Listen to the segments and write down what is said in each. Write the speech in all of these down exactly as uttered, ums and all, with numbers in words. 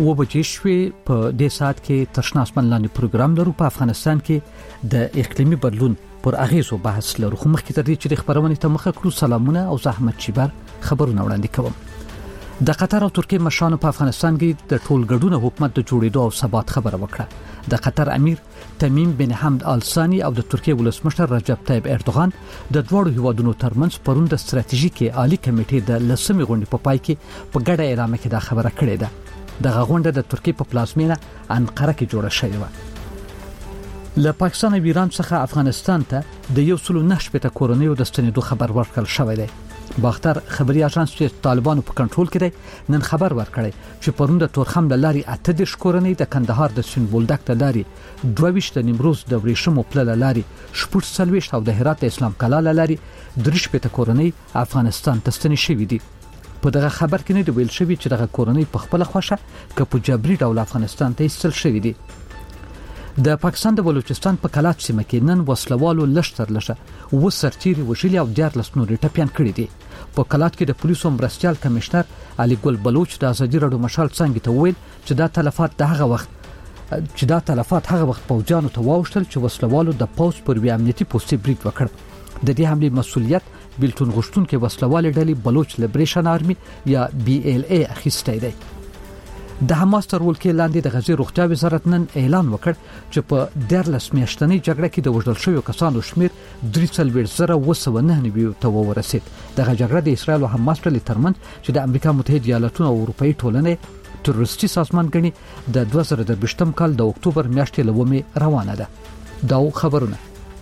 و بجې شوې په دې سات کې تشناس منلاني پروګرام لرو په افغانستان کې د اقلیمي بدلون پر اغیزو بحث لرو. خو مخکې تر دې چې خبرونه ته مخه کړو سلامونه او زحمت شیبر خبرونه وړاندې کوم. د قطر او ترکیه مشرانو په افغانستان کې د ټولګډونه حکومت د جوړېدو او ثبات خبره وکړه. د قطر امیر تمیم بن حمد آل ثانی او د ترکیه ولسمشر رجب طیب اردوغان د دوړو هیوادونو ترمنځ پرون د ستراتیژیکي عالی کمیټې د لسمې غونډې په پای کې په ګډه اعلان کې دا خبره کړې ده. دغه غونډه د ترکیه په پلازمینه انقره کې جوړه شوې و. له پاکستان او ایران څخه افغانستان ته د یو سلو نه شپږ کورونیو د ستنېدو خبر ورکړل شوی دی. باختر خبري اژانس چې طالبانو په کنټرول کې دی نن خبر ورکړی چې پرون د تورخم د لاري اته د شکورنۍ د کندهار د سین بولدک د لاري دوه ویشت د نیمروز د ورېشمو پل لاري شپږ سلويشت او د هرات د اسلام کلا لاري درش په کورنۍ افغانستان ته ستنې شوې دي. په دغه خبر کې نه دی ویل شوی چې دغه کورنۍ په خپل خوښه ک په جبري ډول افغانستان ته ایستل شوې دي. د پاکستان د بلوچستان په کلات سیمه کې نن وسلوالو لشتر لشه و سرتيري وشلي او دیار لسنوري ټپيان کړی دي. په کلات کې د پولیسو مرستيال کمشنر علي ګل بلوچ د ازادي رادیو مشال څنګه ته ویل چې دا تلفات د هغه وخت چې دا تلفات هغه وخت پوجانو ته واوښتل چې وسلوالو د پوز پر وی امنیتي پوسټي بریټ وکړ. د دې حمله مسؤلیت بلټون غشتون کې وسلوال ډلې بلوچ لیبریشن آرمي یا بي ال اي اخیسته دی. د حماس تر ولکې لاندې د غزي روغتیا وزارت نن اعلان وکړ چې په ډیرلس میاشتنۍ جګړه کې د وژل شویو کسانو شمیر درې سلوي زره وسو نه نیو ته ورسید. دغه جګړه د اسرایل او حماس ډلې ترمنځ چې د امریکا متحده ایالاتونو او اروپאי ټولنې تروریستي سازمان غني د دوه زره درویشتم کال د اکتوبر میاشتې لومې روانه ده. دا خبرونه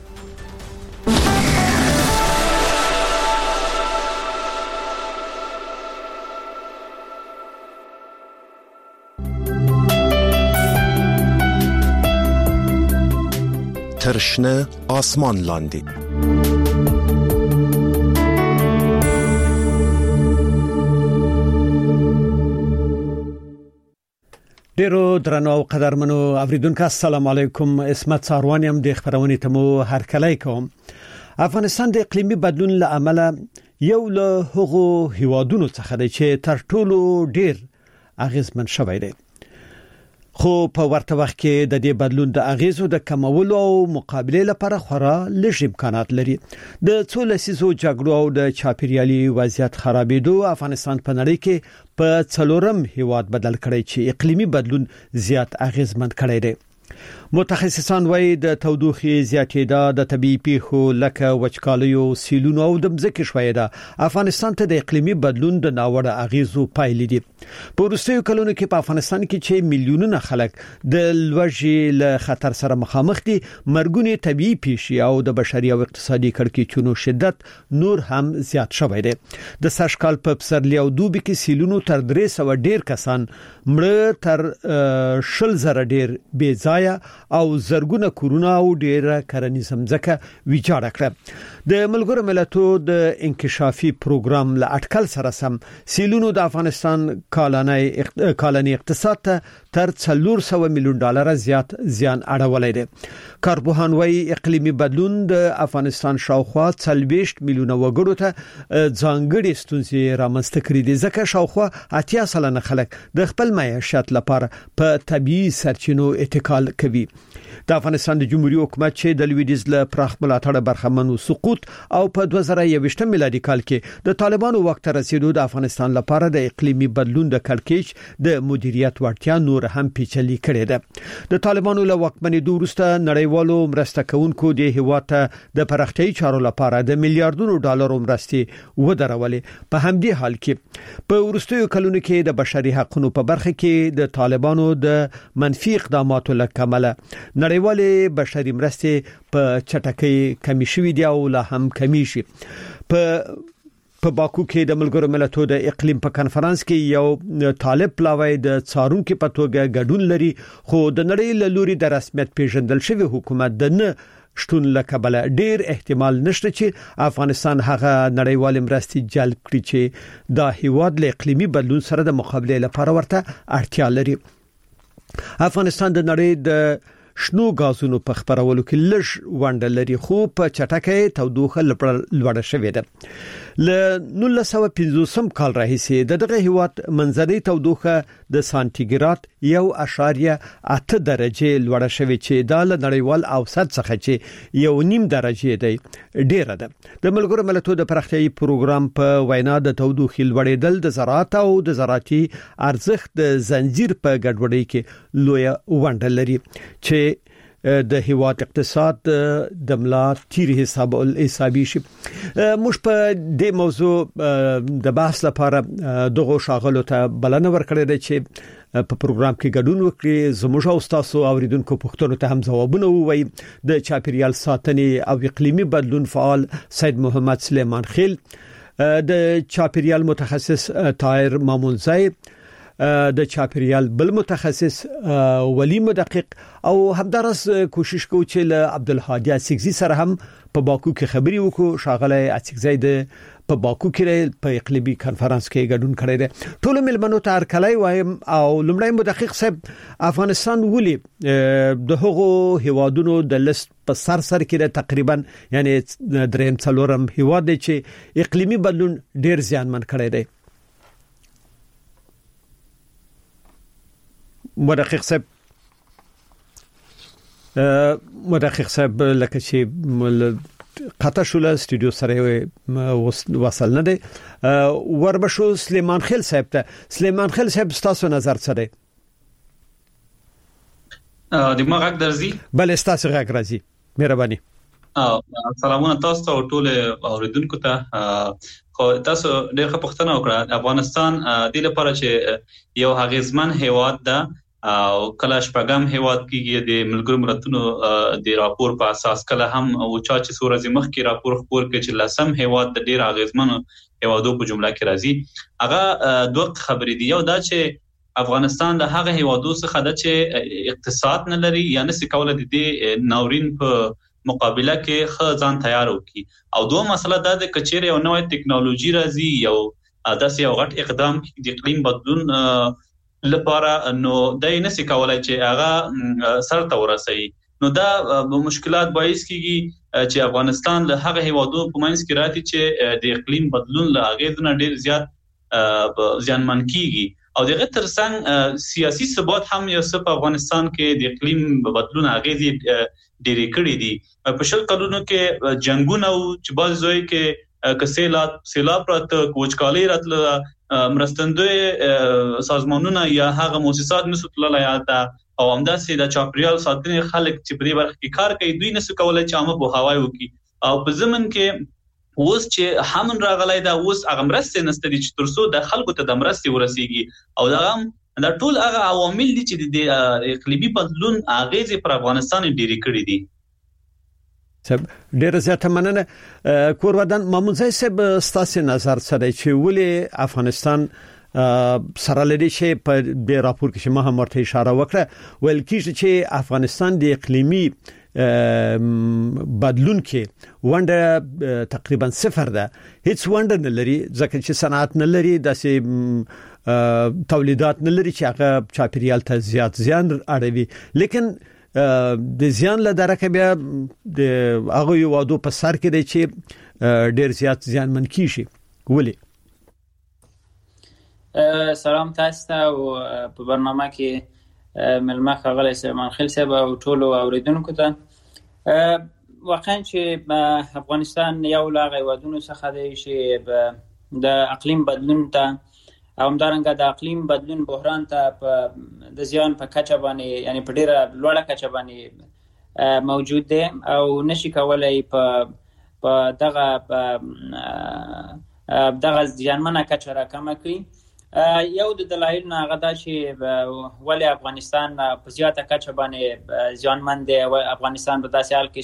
ترشنه آسمان لاندې. ډیرو درنو او قدرمنو اوریدونکو السلام علیکم. اسمت ساروانیم د خبرونه تمو هر کله کوم. افغانستان د اقلیمي بدلون له امله یو له هغو هیوادونو څخه دی چې تر ټولو ډیر اغیزمن شوی دی. خو په ورته وخت کې د دې بدلون د اغیزو د کمولو او مقابله لپاره خورا لږ امکانات لري. د څو لسیزو جګړو او د چاپیریالي وضعیت خرابېدو افغانستان په نړۍ کې په څلورم هیواد بدل کړی چې اقلیمي بدلون زیات اغیزمن کړی دی. متخصصان وايي د تودوخې زیاتېدا د طبيعي پیښو لکه وچکالیو سیلونو او د مځکې شویدا افغانستان ته د اقلیمي بدلون د ناوړه اغیزو پایلې دي. په وروستیو کلونو کې په افغانستان کې چې میلیونونه خلک د لوږې له خطر سره مخامخ دي، مرګونه طبيعي پیښې او د بشري او اقتصادي کړکېچونو شدت نور هم زیات شوی دی. د سشکال په پسرلی او دوبي کې سیلونو تر درې سوه ډیر کسان مړه، تر شل زره ډیر بې ځایه او زرګونه کورونه او ډیره کرنیزه مځکه ویجاړه کړه. د ملګرو ملتونو د انکشافي پروګرام له اټکل سره سم سیلونو د افغانستان کالنۍ کالنۍ اقتصاد ته تر څلور سوه میلیون ډالر زیات زیان اړولای دی. کارپوهان وايي اقلیمي بدلون د افغانستان شاوخوا څلوېښت میلیونه وګړو ته ځانګړي ستونزې رامنځته کړې دي، ځکه شاوخوا اتیا سلنه خلک د خپل معیشت لپاره په طبيعي سرچینو اتکال کوي. د افغانستان د جمهوریت حکومت چې د لویدیز له پراخ ملاتړ برخمنو سقوط او په دوه زره یوویشت میلادي کال کې د طالبانو وخت رسیدو د افغانستان لپاره د اقلیمي بدلون د کړکېچ د مدیریت وړتیا نور هم پیچلې کړې ده. د طالبانو له واکمنېدو وروسته نړیوالو مرسته کوونکو د هیواد ته د پراختیايي چارو لپاره د میلیارډونو ډالرو مرستې ودرولې. په همدې حال کې په وروستیو کلونو کې د بشري حقوقو په برخه کې د طالبانو د منفي اقداماتو لکمله نړیوالې بشري مرستې په چټکۍ کمی شوې دي او لا هم کمی شي. په په باکو کې د ملګرو ملتونو د اقلیم په کانفرنس کې یو طالب پلاوی د څارونکو په توګه ګډون لري، خو د نړۍ له لوري د رسمیت پیژندل شوی حکومت د نه شتون لکبله ډیر احتمال نشته چې افغانستان هغه نړیوال مرستې جلب کړي چې د هیواد له اقلیمي بدلون سره د مقابله لپاره ورته اړتیا لري. افغانستان د نړۍ د شنو غازونو په خبرولو کې لږ ونډه لري خو په چټکۍ تودوخه لوړه شوې ده. ل نولس سوه پنځوس کال راهیسې د دغه هیواد منځنۍ تودوخه د سانتیګراد یو اعشاریه اته درجه لوړه شوې چې د نړیوال اوسط څخه چې یو نیم درجه دی ډیره ده. د ملګرو ملتونو د پراختیايي پروګرام په وینا د تودوخې لوړېدل د زراعت او د زراعتي ارزښت د زنجیر په ګډوډۍ کې لوی ونډه لري چې د هیواد اقتصاد د ملا تیر حساب الحسابي شي. موږ په دې موضوع د بحث لپاره دغه شاغلو ته بلنه ورکړې ده چې په پروګرام کې ګډون وکړي. زموږ او تاسو اوریدونکو پوښتنو ته هم ځوابونه ووایي. د چاپیریال ساتنې او اقلیمي بدلون فعال سید محمد سلیمان خیل، د چاپیریال متخصص طاهر مامونزی، د چاپیریال بل متخصص ولی مدقق او همدارس کوشش کوو چې له عبدالهادي اسیکزي سره هم په باکو کې خبري وکړو. شاغله اسیکزي د په باکو کې په اقلیمي کانفرنس کې ګډون کړی دی. ټول ملمنو ته هرکلی وایم او لمړی مدقق صاحب، افغانستان ولي د هغو هیوادونو د لیست په سر سر کې تقریبا یعنی دریم څلورم هیواد دی چې اقلیمي بدلون ډیر زیانمن کړی دی؟ مدقق صاحب مدقق صاحب لکه چې قطع شول استودیو سره وصل نه دی. وربشو سلیمان خیل صاحب ته. سلیمان خیل صاحب تاسو نظر څه دی؟ د ما غږ درځي؟ بل تاسو غږ راځي، مهرباني. سلامونه تاسو ته او ټول اوریدونکو ته. خو تاسو ډېر ښه پوښتنه وکړه. افغانستان د لپاره چې یو هغیزمن هیواد ده او کله شپږم هیواد کېږي د ملګرو ملتونو د راپور په اساس، کله هم او چا چې سورځي مخ کې راپور خبر کې چې لسم هیواد د ډېر هغیزمن هیوادو په جمله کې راځي. هغه دوه خبرې دي. یو دا چې افغانستان د هغه هیوادو څخه ده چې اقتصاد نه لري یا نشي کولای د دې ناورین په مقابله کې ښه ځان تیار وکړي. او دوه مسله دا د کچېره یو نوې ټکنالوژي راځي، یو داسې یو غټ اقدام د اقلیم بدلون لپاره، نو دای نشي کولای چې هغه سر ته ورسي. نو دا مشکلات باعث کیږي چې افغانستان له هغه هیوادو په منځ کې راځي چې د اقلیم بدلون له هغه نه ډیر زیات ځانمن کیږي. او دغه ترڅنګ سیاسي ثبات هم یو څه په افغانستان کې د اقلیم بدلون هغه دي ډېری کړی دي. په شل کلونو کې جنگونه او چې باز زوی کې کسيلات سیلاب راته کوچکالي راتله، مرستندوی سازمانونه یا هغه مؤسسات مسوتله یا دا او همداسې د چاپریال ساتنې خلک چې په دې برخه کې کار کوي دوی نسو کولای چې عامه په هوای وکي. او په زمن کې اوس چې همن راغلای دا اوس هغه مرسته نسته دي چې ترسو د خلکو ته د مرستې ورسیږي. او دا هم دا ټول هغه عوامل دي چې د اقلیمي بدلون اغیزې پر افغانستان ډېری کړې دي. سب ډیر زیاته مننه. کورودان مامونزی صاحب، ستاسو نظر سره چې ولې افغانستان سره لري چې په دې راپور کې ما هم ورته اشاره وکړه ول کیږي چې افغانستان د اقلیمي بدلون کې ونډه تقریبا صفر ده، هیڅ ونډه نه لري ځکه چې صنعت نه لري، داسې تولیدات نه لري چې هغه چاپیریال ته زیات زیان اړوي. لیکن د زیان له درکه بیا د هغه یو وادو په سر کې دی چې ډیر زیات زیان من کیږي. ولې؟ سلام تاسو ته او په برنامه کې ملما خغل سلیمان خیل صاحب او ټول اوریدونکو ته. واقعا چې افغانستان یو لا غوادونو څخه دی چې د اقلیم بدلون ته او همدارنګه د اقلیم بدلون بحران ته په د زیان په کچه باندې یعنی په ډیره لوړه کچه باندې موجود دی او نشي کولای په په دغه دغه ځانمنه کچه راکمه کوي. یو د دلایل نه غدا چې ولی افغانستان په زیاته کچه باندې ځانمن دی او افغانستان په داسې حال کې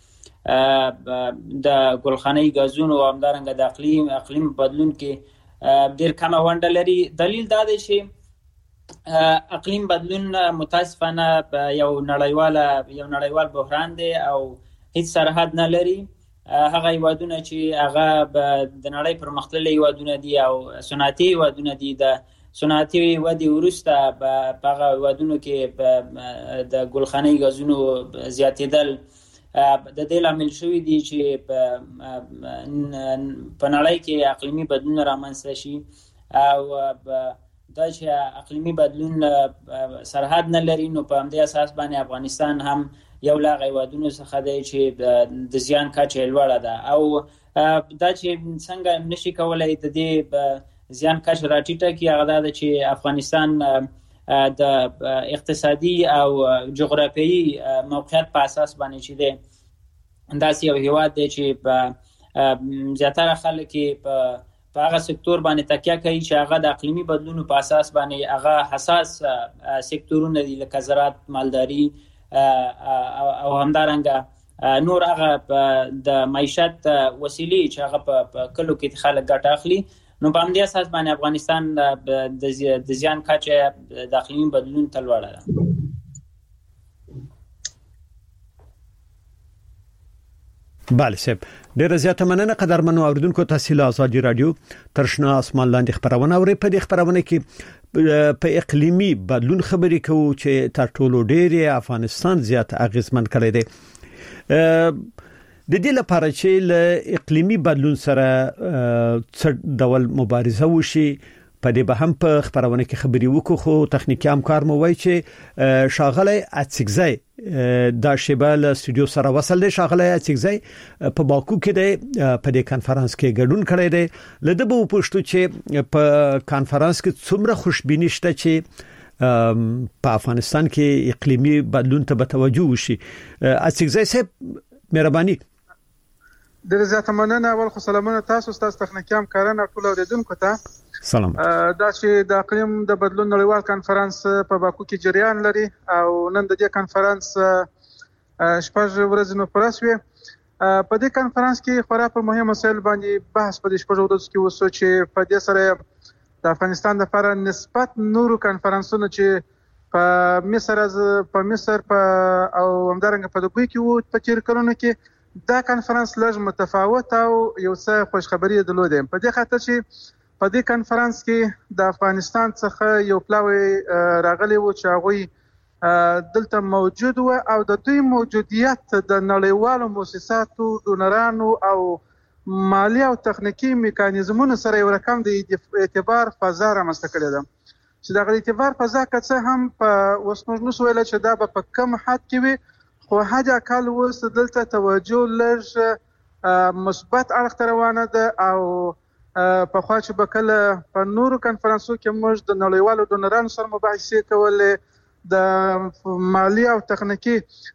چې د ګلخانه‌ای غازونو او همدارنګه د اقلیم اقلیم بدلون کې ډیر کم ونډه لري. دلیل دا دی چې اقلیم بدلون متاسفانه یو نړیوال یو نړیوال بحران دی او هیڅ سرحد نه لري. هغه هیوادونه چې هغه د نړۍ پرمختللي هیوادونه دي او صنعتي هیوادونه دي د صنعتي ودی ورسته په هغه ودونو کې د ګلخاني غازونو زیاتېدل د دې لامل شوی دی چې په نړۍ کې اقلیمي بدلون رامنځته شي او دا چې اقلیمي بدلون سرحد نه لري نو په همدې اساس باندې افغانستان هم یو لا غیوادونو څخه دی چې د زیان کچه لوړه ده او دا چې څنګه نشي کولای د دې زیان کچه راټیټه کی هغه دا چې افغانستان د اقتصادي او جغرافیایي موقعیت په اساس باندې چې دی انداز یو هیواد دی چې په زیاتره خلک په په هغه سکتور باندې تکیه کوي چې هغه د اقلیمي بدلونو په اساس باندې هغه حساس سکتورونه دي لکه زراعت، مالداري او همدارنګه نور هغه د معیشت وسیلې چې هغه په کلو کې خلک ګټه اخلي نو په همدې اساس باندې افغانستان د زیان کچه د اقلیمي بدلون ته لوړه ده. بله صاحب ډیره زیاته مننه قدرمنو اوریدونکو تاسو له ازادي رادیو ترشنا اسمان لاندې خبرونه اوري. په دې خبرونه کې په اقلیمي بدلون خبرې کوو چې تر ټولو ډیره افغانستان زیات اغیزمن کړی دی. د دې لپاره چې له اقلیمي بدلون سره څه ډول مبارزه وشي په دې به هم په خبرونه کې خبري وکړو خو تخنیکی همکار مو وایي چې شاغله اتسګزای دا شیبال استودیو سره وصل دی. شاغله اتسګزای په باکو کې دی په دې کانفرنس کې ګډون کړی دی. لده به پوښتو چې په کانفرنس کې څومره خوشبینی شته چې په افغانستان کې اقلیمي بدلون ته توجه وشي. اتسګزای صاحب مهرباني. ډیره زیاته مننه. اول خو سلامونه تاسو تاسو تخنیکی همکارانو ټول اوریدونکو ته. سلام. دا چې د اقلیم د بدلون نړیوال کانفرنس په باکو کې جریان لري او نن د دې کانفرنس شپږ ورځې نو پرسوي. په دې کانفرنس کې خورا په مهمه مسایل باندې بحث په دې شپږ ورځو کې وسو چې په دې سره د افغانستان لپاره نسبت نورو کانفرنسونو چې په مصر از په مصر په او همدارنګه په دوبۍ کې وو په تیر کلونو کې دا کانفرنس لږ متفاوت او یو څه خوشخبری درلوده. په دې خاطر چې په دې کانفرنس کې د افغانستان څخه یو پلاوی راغلی و چې هغه دلته موجود و او د دوی موجودیت د نړیوالو مؤسساتو، ډونرانو او مالی او تخنیکی میکانیزمونو سره یو رقم د اعتبار فضا رامنځته کړې ده چې دا غوړي اعتبار فضا کڅه هم په وسمنو سویل چې دا په کم حد کې وي خو حاجه کال وس دلته توجه لږ مثبت اړخ روانه ده او په خوا چې بکله په نورو کانفرنسو کې موږ د نړیوالو ډونرانو سره مباحثې کولې د مالی او تخنیکی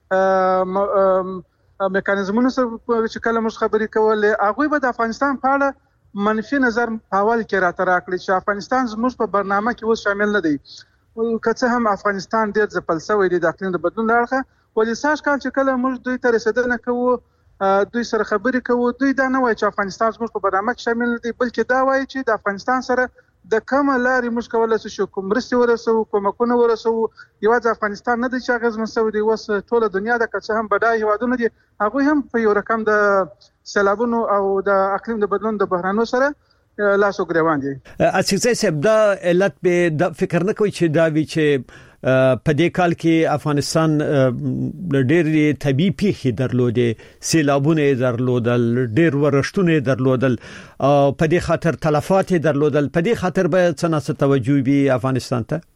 میکانیزمونو سره چې کله موږ خبرې کولې هغه به د افغانستان په اړه منفي نظر حواله کې راته راکړي چې افغانستان زموږ په برنامه کې اوس شامل نه دی. که هم افغانستان ډیر ځپل شوی دی د اقلیم د بدلون لپاره ولې ساش کال چې کله موږ دوی ته رسیدنه کوو دوی سره خبرې کوو دوی دا نه وایي چې افغانستان زموږ په برنامه کې شامل دی بلکې دا وایي چې د افغانستان سره د کومه لارې موږ کولای شو کوم مرستې ورسوو کومکونه ورسوو. یوازې افغانستان نه دی چې اغیزمن شوی دی اوس ټوله دنیا د کڅه هم بډای هیوادونه دي هغه هم په یو رقم د سیلابونو او د اقلیم د بدلون د بحرانونو سره لاسو ګریوان دي. اڅکزای صاحب دا علت به د فکر نه کوي چې دا وی چې په دې کال کې افغانستان ډېر طبيعي پیښې درلودې، سیلابونه درلودل، ډېر ورښتونه درلودل او په دې خاطر تلفات درلودل. په دې خاطر به څنګه ست توجه وي افغانستان ته؟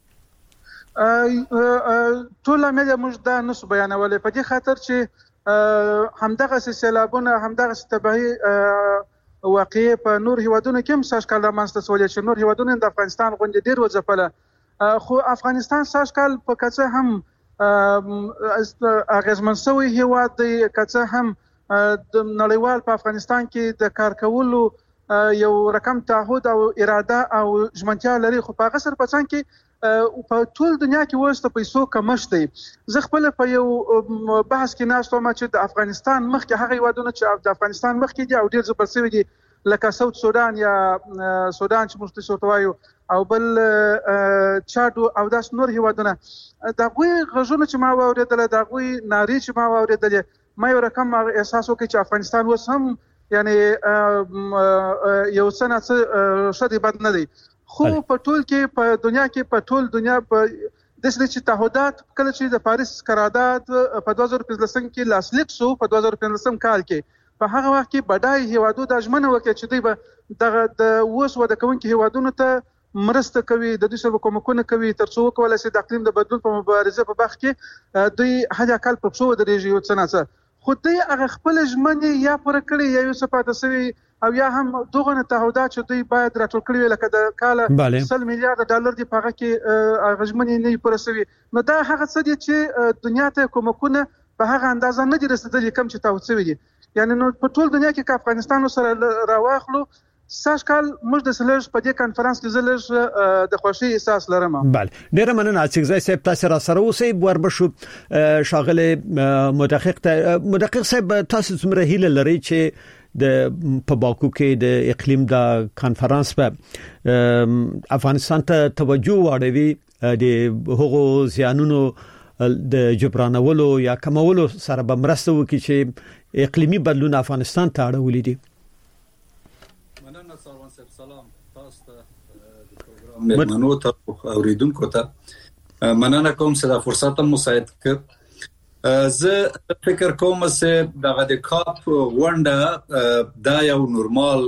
ټول مې موږ دا نسو بیانولې په دې خاطر چې همدغه سیلابونه همدغه تبعي واقعي په نور هیوادونو کې هم ساش کال رامنځته شولې چې نور هیوادونه د افغانستان غونډې ډېر وځپله خو افغانستان ساش کال په کڅه هم اغیزمن شوی هیواد دی. کڅه هم د نړیوال په افغانستان کې د کار کولو یو رقم تعهد او اراده او ژمنتیا لري خو په غسر پسان کې په ټول دنیا کې وسته پیسو کمښت دی. زه خپل په یو بحث کې ناستم چې د افغانستان مخکې هغه هیوادونه چې د افغانستان مخکې دي او ډیر زبر سوي دي لکه ساوث سودان یا سودان چې موږ ته وایو او بل چاد او داس نور هیوادونه دا غوي غږونه چې ما واوریدل دا غوي ناری چې ما واوریدل ما یو رقم احساس وکړ چې افغانستان وس هم یعنی یو سنه څه شدي بد نه دی خو په ټول کې په دنیا کې په ټول دنیا په د سړي تعهدات کله چې د پاریس قرارداد په دوه زره پنځلس کې لاسلیک شو په دوه زره پنځلس کال کې په هغه وخت کې بډای هیوادو د ژمنه وکړه چې دوی به دغه د اوس وده کوونکي هیوادونو ته مرسته کوي د دوی سره کومکونه کوي ترڅو وکولای شي د اقلیم د بدلون په مبارزه په بخ کې دوی هغه کال په څو درېږي او څنګه خو دوی هغه خپل ژمنه یا پوره کړی یا یو څه پاتې شوی او یا هم دغه تعهدات چې دوی باید راټول کړي لکه د کال سل میلیارډ ډالر دی په هغه کې هغه ژمنه نه پوره شوی نو دا هغه څه دي چې دنیا ته کومکونه په هغه اندازه نه دي رسیدلي کم چې تاسو وی دي یعنی نو په ټول دنیا کې ک افغانستان سره راواخلو ساش کال موږ د سلج په دې کانفرنس کې زلج د خوشي احساس لرم. بله ډیر مننه چې ځای صاحب تاسو را سره اوسې وربشو شاغله مدقق مدقق صاحب تاسو څومره هیله لري چې د په باکو کې د اقلیم د کانفرنس په افغانستان ته توجه واړوي د هغو زیانونو د جبرانولو یا کمولو سره به مرسته وکړي چې اقلیمی بدلون افغانستان ته اړولې دي. مننه سروان صاحب سلام تاسو ته د پروګرام مېلمنو ته اوریدونکو ته مننه کوم چې دا فرصت مو مساعد کړ. زه فکر کوم چې دغه د کاپ غونډه دا یو نورمال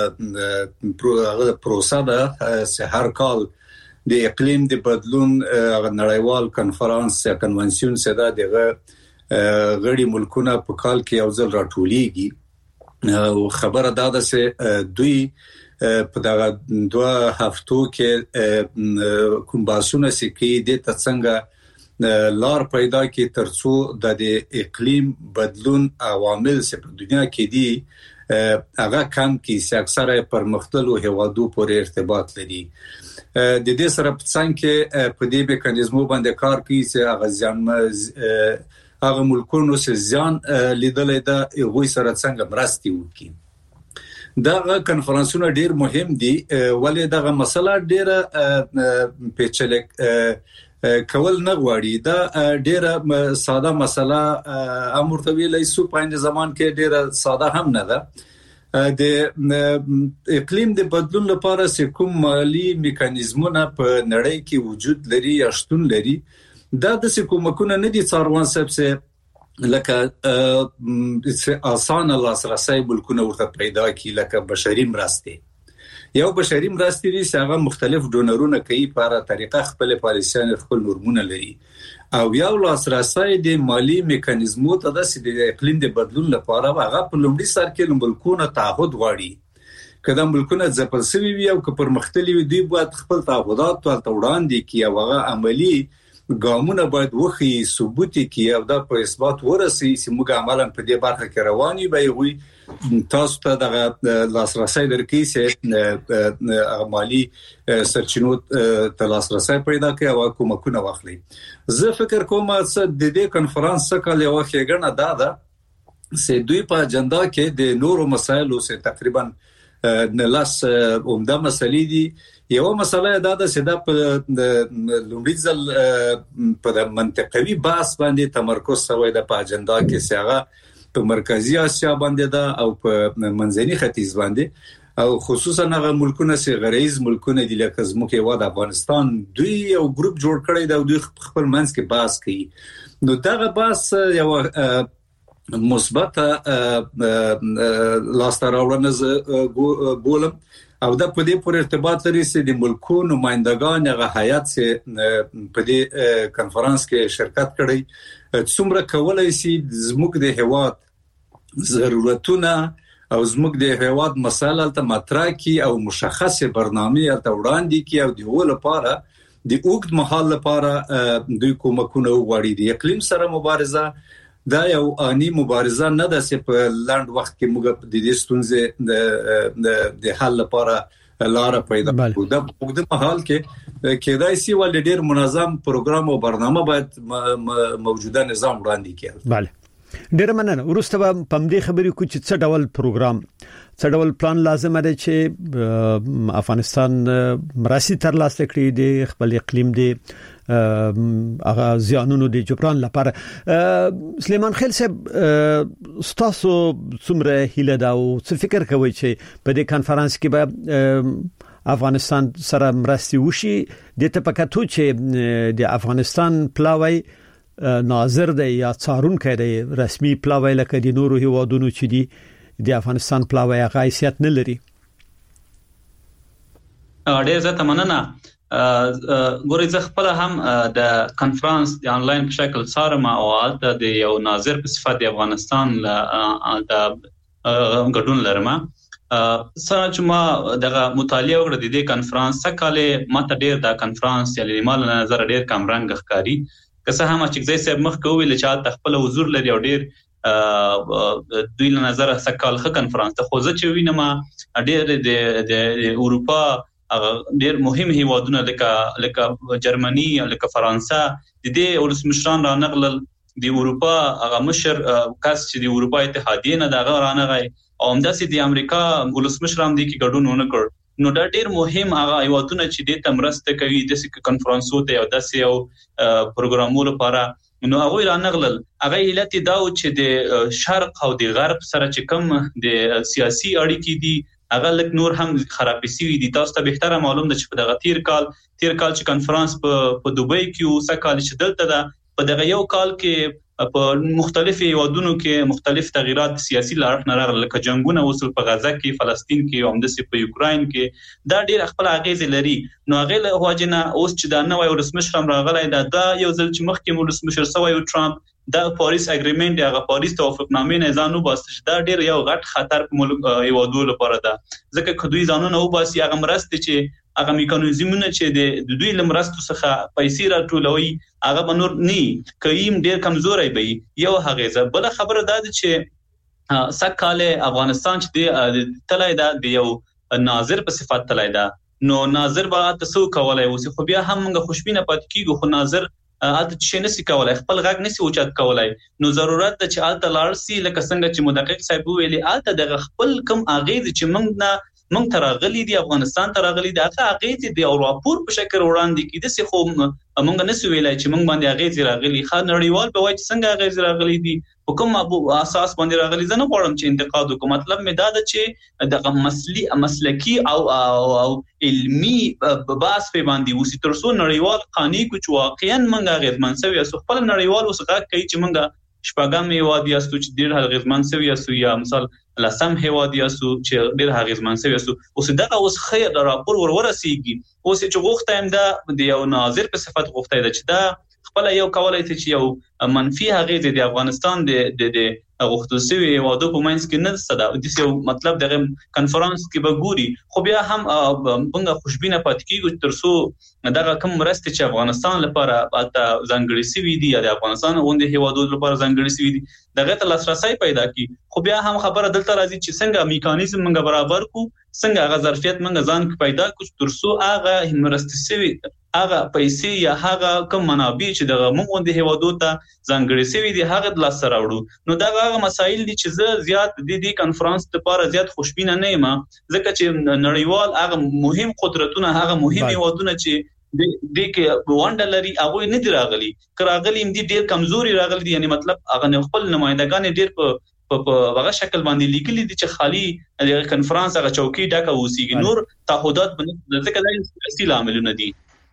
پروسه ده چې هر کال د اقلیم د بدلون نړیوال کنفرانس یا کنونسیون سره دغه غړي ملکونه په کال کې یو ځل راټولېږي او خبره دا ده چې دوی په دغه دوه هفتو کې کوم باسونه سکی د څنګه لار پیدا کی ترڅو د اقلیم بدلون عوامل چې په دنیا کې دي هغه کم کی چې اکثره پرمختللو هیوادو پورې ارتباط لري. د دې سره په څنګه کې په دې میکانیزمو باندې کار کوي چې هغه ځان هغه ملکونو چې ځان لیدلې ده هغه سره څنګه مرستي وکړي. دا کنفرانسونه ډیر مهم دي ولې دغه مسله ډیره پیچلې کول نه غواړي. دا ډیره ساده مسله امر ته ویلای سو په ځمان کې ډیره ساده هم نه ده. د اقلیم د بدلون لپاره چې کوم مالی میکانیزمونه په نړۍ کې وجود لري یا شتون لري دا د کومکونه نه دي څاروان صاحب سه لکه آسان لاسرسي ملکونه ورته پیدا کی لکه بشري مرستې یو بشري مرستې دي چې هغه مختلف ډونرونه کوي په اړه طریقه خپل پالیسیان خپل نورمونه لري او یو لاسرسي د مالی میکانیزمو ته د سید اقلیم د بدلون لپاره هغه په لومړي سر کې ملکونه تعهد غواړي کله ملکونه ځپل سوي وي او که پرمختللي وي دوی باید خپل تعهدات ته وړاندې کړي او هغه عملی ګامونه باید وخی ثبوت کړي او دا په اثبات ورسي چې موږ عملاً په دې برخه کې رواني به وي تاسو ته د لاسرسي درکې چې مالی سرچینو ته لاسرسي پیدا کوي او کومکونه واخلي. زه فکر کوم چې د دې کنفرانس څخه یو ښېګڼه دا ده چې دوی په اجنډا کې د نورو مسایلو سره تقریبا نه لاس عمده مسلې دي. یو مسله دا ده چې دا په لومړي ځل په منطقوي بحث باندې تمرکز شوی د په اجنډا کې چې هغه په مرکزی اسیا باندې دا او په منځني ختیځ باندې او خصوصا هغه ملکونه چې غریز ملکونه دي لکه زموږ هیواد افغانستان دوی یو ګروپ جوړ کړی دا دوی خپل منځ کې بحث کوي. نو دغه بحث یو مثبت لاستراوړنه ګولم او دا په دې پورې ارتباط لري چې د ملکونو نمائندگان هغه هیئت چې په دې کنفرانس کې شرکت کړي څومره کولای شي زموږ د هیواد ضرورتونه او زموږ د هیواد مسایل ته مطرح کی او مشخصه برنامه ته وړاندې کی او د ول لپاره د اوږد مهال لپاره دوی کومکونه وغواړي. د اقلیم سره مبارزه دا یو اني مبارزه نه ده چې په لاند وخت کې موږ د دې ستونزې د د حل لپاره لار پیدا کړو. دا په اوږد مهال کې کېدای شي ول ډیر منظم پروګرام او برنامه باید موجوده نظام وړاندې کړي. bale ډیر مننه. ورسته په دې خبرې کو چې څه ډول پروګرام څه ډول پلان لازم دی چې افغانستان مراسي تر لاسه کړی دی خپل اقلیم دی هغه زیانونو د جبران لپاره. سلیمان خیل صاحب ستاسو څومره هیله دا او څه فکر کوي چې په دې کانفرنس کې به افغانستان سره مرستي وشي د تپکاتو چې د افغانستان پلاوی ناظر دی یا څارونکو دی رسمي پلاوی لکه د نورو هیوادونو چې دی د افغانستان پلاوی هغه حیثیت نه لري. ډېر زه تمننه ګورې زه خپل هم د کانفرنس د انلاین په شکل څارم او هلته د یو ناظر په صفت د افغانستان د ګډون لرم. سره چې ما دغه مطالعه وکړه د دې کانفرنس څخه ماته ډېر دا کانفرنس یعنی مال نظر ډېر کم رنګ ښکاري که څه هم چې ځای صاحب مخ کوي چې خپل حضور لري او ډېر دوی له نظر سکهال خ کانفرنس ته خو زه چې وینم ډېر د اروپا ډېر مهم هیوادونه لکه لکه جرمني لکه فرانسه د دې ولسمشران را نقل د اروپا هغه مشر کس چې د اروپا اتحادیه نه دغه رانغی او همداسې د امریکا ولسمشر هم د کی ګډون ونه کړ. نو دا ډېر مهم هغه هیوادونه چې د تمرسته کوي د کانفرنسو ته او داسې یو پروګرامونو لپاره نو هغه را نغلل هغه علت دا چې د شرق او د غرب سره چې کوم د سیاسي اړیکې دي هغه لک نور هم خرابې سوي دي. تاسو ته به تر معلوم ده چې په دغه تیر کال تیر کال چې کانفرنس په په دوبۍ کې او سکهال چې دلته ده په دغه یو کال کې په مختلفو هیوادونو کې مختلف تغیرات سیاسي لارښ نه راغلل لکه جنگونه وصل په غزه کې فلسطین کې او همداسې په یوکراین کې دا ډېر خپل اغیز لري. نو هغه له واجنه اوس چې دا نوې ولسمشر هم راغلی دا دا یو ځل چې مخکې ولسمشر سوی او ټرامپ دا پاریس اګریمنت هغه پاریس توافقنامې نه ځانو باسي دا ډېر یو غټ خطر په ملک هیوادو لپاره ده ځکه کدوې ځانونه او باسي هغه مرسته چې هغه میکانیزمونه چې د دوی لمرستو څخه پیسې راټولوي هغه بنور نه کيم ډېر کمزوري وي. یو هغه بل خبره ده چې سکهاله افغانستان چې د تلای دا د یو ناظر په صفت تلای دا نو ناظر به تاسو کولای اوس خو بیا هم موږ خوشبینه پات کیږو خو ناظر الته چې نسی کولای خپل غږ نسی اوچت کولای. نو ضرورت ده چې الته لارسي لکه څنګه چې مدقق صاحب ویلي الته د خپل کم اغیز چې موږ نه موږ ترغلي دي افغانستان ترغلي دي هغه اغیز دي او راپور په شکل وړاندې کیده سي خو موږ نه سوي لای چې موږ باندې اغیز راغلي خا نړیوال په وای چې څنګه اغیز راغلي دي حکم ابو اساس باندې راغلي زنه غواړم چې انتقاد وکم مطلب مې دا ده چې دغه مسلي مسلکی او او علمي باس په باندې وسی ترسو نړیوال قانوني کوچ واقعا موږ اغیز منسوي اسو خپل نړیوال وسغه کوي چې موږ شپږم هیواد یاستو چې ډېر هغیزمن سوي اسو یا مثال لسم هیواد یاستو چې ډېر هغیزمن سوي اسو اوس دغه اوس خیر راپور ورورسیږي اوس چې غوښته هم دا د یو ناظر په صفت غوښته ده چې دا خپل یو کولای شي چې یو منفي هغیز د افغانستان د د غوښتل سوي هیوادو په منځ کې نه صدا د یو مطلب دغه کانفرنس کې به ګوري خو بیا هم موږ خوشبینه پات کیږو ترسو دغه کوم مرسته چې افغانستان لپاره البته ځانګړي سوي دي یا د افغانستان غونډه هیوادو لپاره ځانګړي سوي دي دغه ته لاسرسي پیدا کی خو بیا هم خبره دلته راځي چې څنګه میکانیزم موږ برابر کو څنګه هغه ظرفیت موږ ځان پیدا کو ترسو هغه مرسته سوي هغه پیسې یا هغه کوم منابع چې دغه موږ غونډه هیوادو ته ځانګړي سوي دي هغه د لاس سره وړو. نو دا هغه مسایل دي چې زه زیات د دې کانفرنس لپاره زیات خوشبینه نه یم ځکه چې نړیوال هغه مهم قدرتونه هغه مهم هیوادونه چې د دې کې وانډ لري هغه نه دی راغلي کراغلي هم دي ډېر کمزوري راغلي دي یعنی مطلب هغه خپل نمائندگان ډېر په په هغه شکل باندې لیکلي دي چې خالي د کانفرنس هغه چوکي ډکه وسیږي نور تعهدات باندې ځکه دا سیاسي عاملونه دي.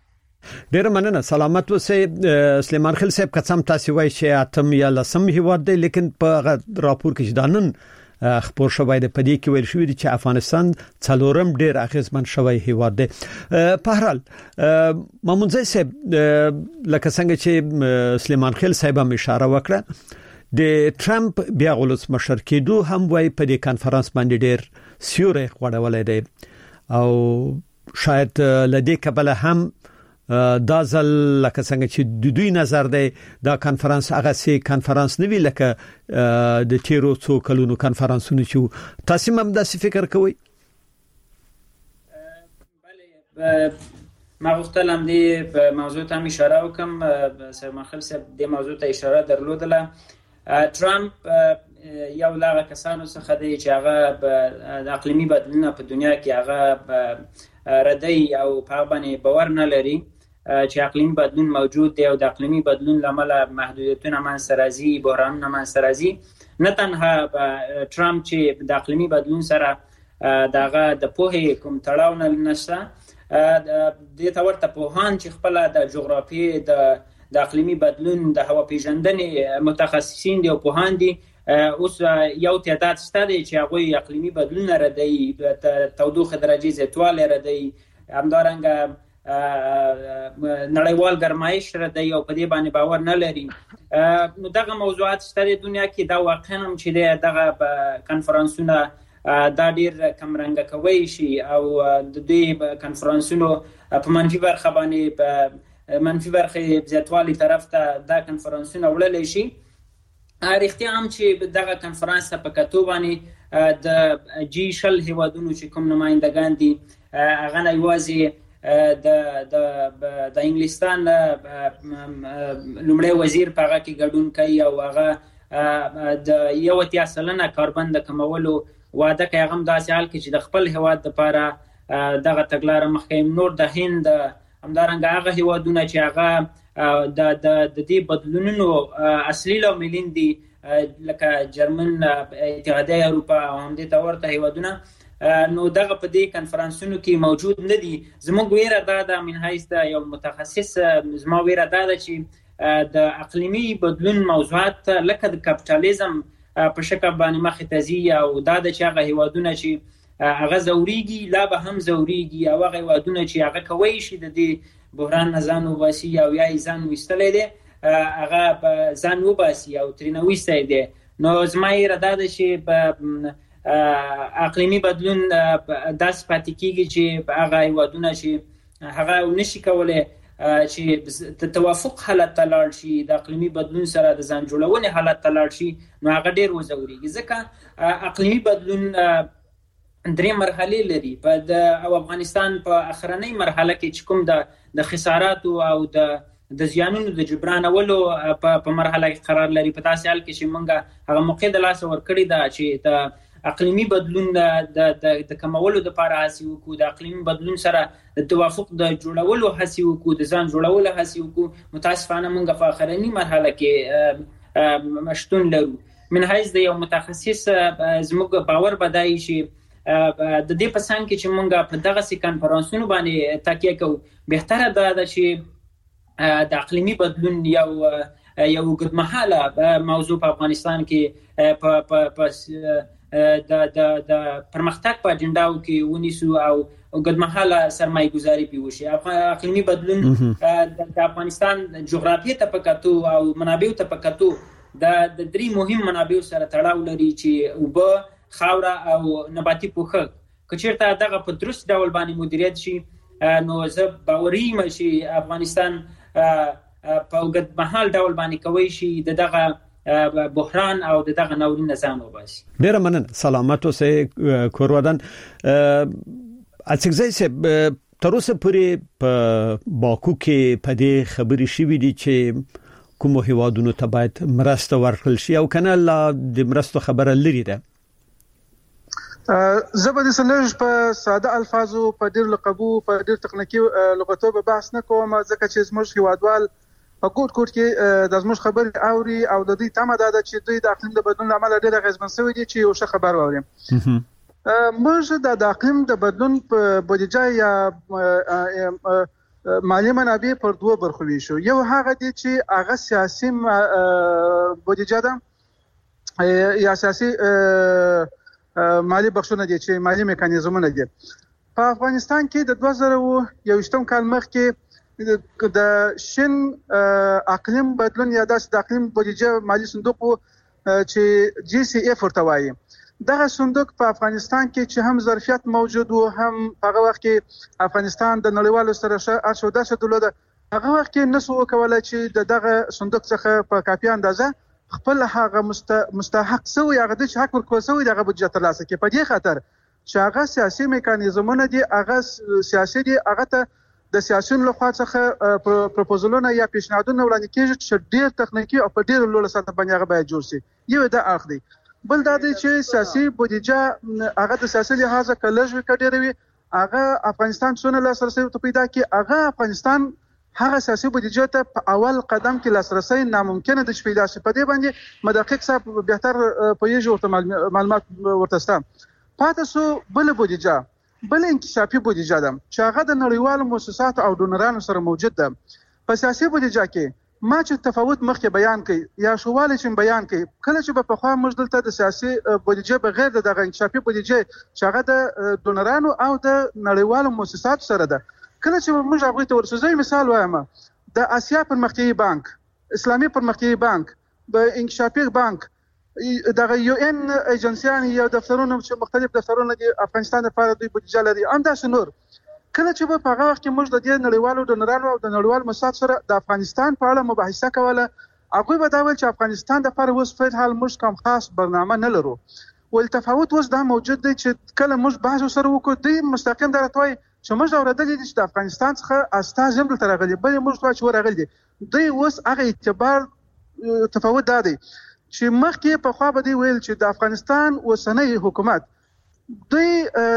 ډیر مننه سلامت اوسئ سلیمان خیل صاحب قسم تاسو وایي چې اتم یا لسم هیواد دی لیکن په راپور کې دانن خبر شوی د پدې کې ویل شوی چې افغانستان څلورم ډیر اخیزمن شوی هیواد دی. په هر حال مامونځي صاحب لکه څنګه چې سلیمان خیل صاحب هم اشاره وکړه د ټرمپ بیا غلط مشر کېدو هم وایي په دې کانفرنس باندې ډیر سیوري غوړولې دی او شاید لدې کبله هم دا ځل لکه څنګه چې د دوی نظر دی دا کانفرنس هغه سي کانفرنس نه وی لکه د تیرو څو کلونو کانفرنسونه چې تاسو هم داسې فکر کوئ؟ بله ما غوښتل هم دې په موضوع ته اشاره وکم سلیمان خیل صاحب دې موضوع ته اشاره درلودله. ټرمپ یو لاغه کسانو څخه دی چې هغه د اقلیمي بدلونونو په دنیا کې هغه ردی او په باندې باور نه لري چې اقلیمي بدلون موجود دی او د اقلیمي بدلون لامل محدودیتونه منځته راځي بحرانونه منځته راځي. نه تنها ټرمپ چې د اقلیمي بدلون سره دغه د پوهې کوم تړاو نه نشته. د تورته پوهان چې خپل د جغرافي د د اقلیمي بدلون د هوا پیژندنې متخصصین دي او پوهان دي. اوس یو تعداد شته چې هغه اقلیمي بدلون ردی تودوخه درجه زیاتوالی ردی، همدارنګه نړیوال ګرمایش ردی او په دې باندې باور نه لري. نو دغه موضوعات شته د دنیا کې، دا واقعا هم چې دغه کنفرانسونه دا ډیر کمرنګه کوي شي او د دې کنفرانسونو په منفي برخه باندې منفي برخه زیاتوالی طرف ته دا کنفرانسونه وړل شي. اړتیا هم چې دغه کنفرانس په کتو باندې د جی شل هیوادونو چې کوم نمائندگان دي هغه نه یوازې د د د انګلستان لومړی وزیر په هغه کې ګډون کوي او هغه د یو اتیا سلنه کاربن د کمولو وعده کوي. هغه داسې حال کې چې د خپل هیواد لپاره دغه تګلاره مخکې نور د هند همدارنګه هغه هیوادونه چې هغه د د د دې بدلونونو اصلي لاملین دي لکه جرمن، اتحادیه اروپا او هم دې ورته هیوادونه، نو دغه په دې کنفرانسونو کې موجود نه دي. زموږ ویره دا ده من حیث د یو متخصص، زما ویره دا ده چې د اقلیمي بدلون موضوعات لکه د کپټالیزم په شکل باندې مخې ته ځي او دا د چې هغه هیوادونه چې هغه زوريږي لا به هم زوريږي او هغه هیوادونه چې هغه کوي شي د دې بحران نه ځان وباسي او یا ځان وستلې دي هغه ځان وباسي او ترنه وستای دي. نو زما یې را ده چې په اقلیمي بدلون داس پاتې کیږي چې هغه هیوادونه چې هغه نشي کولای چې توافق حالت ته لاړ شي د اقلیمي بدلون سره د ځان جوړونې حالت ته لاړ شي، نو هغه ډیر وزوريږي. ځکه اقلیمي بدلون درې مرحله لري. په د او افغانستان په اخرنۍ مرحله کې چې کوم د د خسارات او د د زیانونو د جبرانولو په مرحله کې قرار لري. په داسې حال کې چې موږ هغه موقع د لاس ورکړی دا چې د اقلیمي بدلون د د کمولو لپاره هڅې وکړو، د اقلیمي بدلون سره د توافق د جوړولو هڅې وکړو، د ځان جوړولو هڅې وکړو. متاسفانه موږ په اخرنۍ مرحله کې مشتون لرو. من حیث د یو متخصص زموږ باور بدایي شي د دې په څنګه کې چې موږ په دغه سي کنفرانسونو باندې تاکید کوو، بهتره ده چې د اقلیمي بدلون یو یو ګډمحاله موضوع په افغانستان کې په په د د د پرمختګ په اجنډاو کې ونیسو او ګډمحاله سرمایه گذاري پیوشي. اقلیمي بدلون د افغانستان جغرافیه ته پکاتو او منابع ته پکاتو د درې مهم منابع سره تړاو لري چې اوبه، خاوره او نباتي پوښښ. که چیرته دغه په درست ډول باندې مدیریت شي نو زه باوري یم چې افغانستان په اوږدمهال ډول باندې کوي شي د دغه بحران او د دغه ناورین نظام وباسي. ډیره مننه. سلامت اوسئ کورودان. اڅکزای سه تر اوسه پورې په باکو کې په دې خبرې شوې دي چې کوم هیوادونو ته باید مرسته ورکړل شي او کنه لا د مرستو خبره لري ده. زبر سلج په ساده الفاظو په ډیر لقبو په ډیر تخنیکی لغتو به بحث نه کوم، ځکه چې زموږ هیوادوال په ګوت ګوت کې د زموږ خبرې اوري او د دې تمه ده چې دوی د اقلیم د بدلون عمل ډیر غیزمن شوی دي چې یو ښه خبر واوري. موږ د اقلیم د بدلون په بودیجه یا مالی منابع پر دوه برخو ویشو. یو هغه دي چې هغه سیاسي بودیجه ده یا سیاسي مالی بخښونه دي چې مالی میکانیزمونه دي. په افغانستان کې د دوه زره یوویشتم کال مخکې د شین اقلیم بدلون یا د اقلیم بودیجه مالی صندوق چې جی سی اف ورته وایي، دغه صندوق په افغانستان کې چې هم ظرفیت موجود و، هم هغه وخت کې افغانستان د نړیوالو سره ارشو داسه درلوده، هغه وخت کې نسو وکولای چې دغه صندوق څخه په کافي اندازه خپل هغه مستحق سوی هغه د حق ورکول سوی دغه بودجه ترلاسه کړي. په دې خاطر چې هغه سیاسي میکانیزمونه دي، هغه سیاسي دي، هغه ته د سیاسيونو لخوا څخه پروپوزلونه یا پیشنهادونه وړاندې کیږي چې ډیر تخنیکی او په ډیر لوړ سطح باندې هغه باید جوړ شي. یو دا اخ دی. بل دا دی چې سیاسي بودیجه هغه د سیاسي لحاظه کلهږي کډیروي، هغه افغانستان څونه لاسرسي ته پیدا کی، هغه افغانستان هغه سیاسي بودیجه ته په اول قدم کې لاسرسي ناممکن د پیدا شي. په دې باندې مدقق صاحب بهتر پوهیږي او معلومات ورته ستام. پاتې سو بل بودیجه بل انکشافي بودیجه ده چې هغه د نړیوالو مؤسساتو او ډونرانو سره موجود ده. په سیاسي بودیجه کې ما چې تفاوت مخکې بیان کړي یا شواله چې بیان کړي کله چې په خوا موږ دلته د سیاسي بودیجه بغیر د دغه انکشافي بودیجه چې هغه د ډونرانو او د نړیوالو مؤسساتو سره ده کله چې موږ هغه ته ورسوځي مثال وایم د آسیا پرمختیایي بانک اسلامي پرمختیایي بانک د انکشافي بانک دغه یو ان ایجنسیان یا دفترونه چې مختلف دفترونه د افغانستان لپاره د بودیجه لري انداس نور کله چې په هغه وخت کې موږ د دې نړیوالو ډونرانو او د نړیوالو مؤسساتو سره د افغانستان په اړه مباحثه کوله هغه به دا ویل چې افغانستان د لپاره اوس په حال موږ کوم خاص برنامه نه لرو ول تفاوت اوس دا موجود دی چې کله موږ بحث سره وکړو د مستقیم درته وای چې موږ اوردل دي چې د افغانستان څخه استاذ هم تر راغلي بل موږ خو ورغلي دي دوی اوس هغه اعتبار تفاوت دا دی چې مخکې په خوا به دی ویل چې د افغانستان اوسنۍ حکومت دوی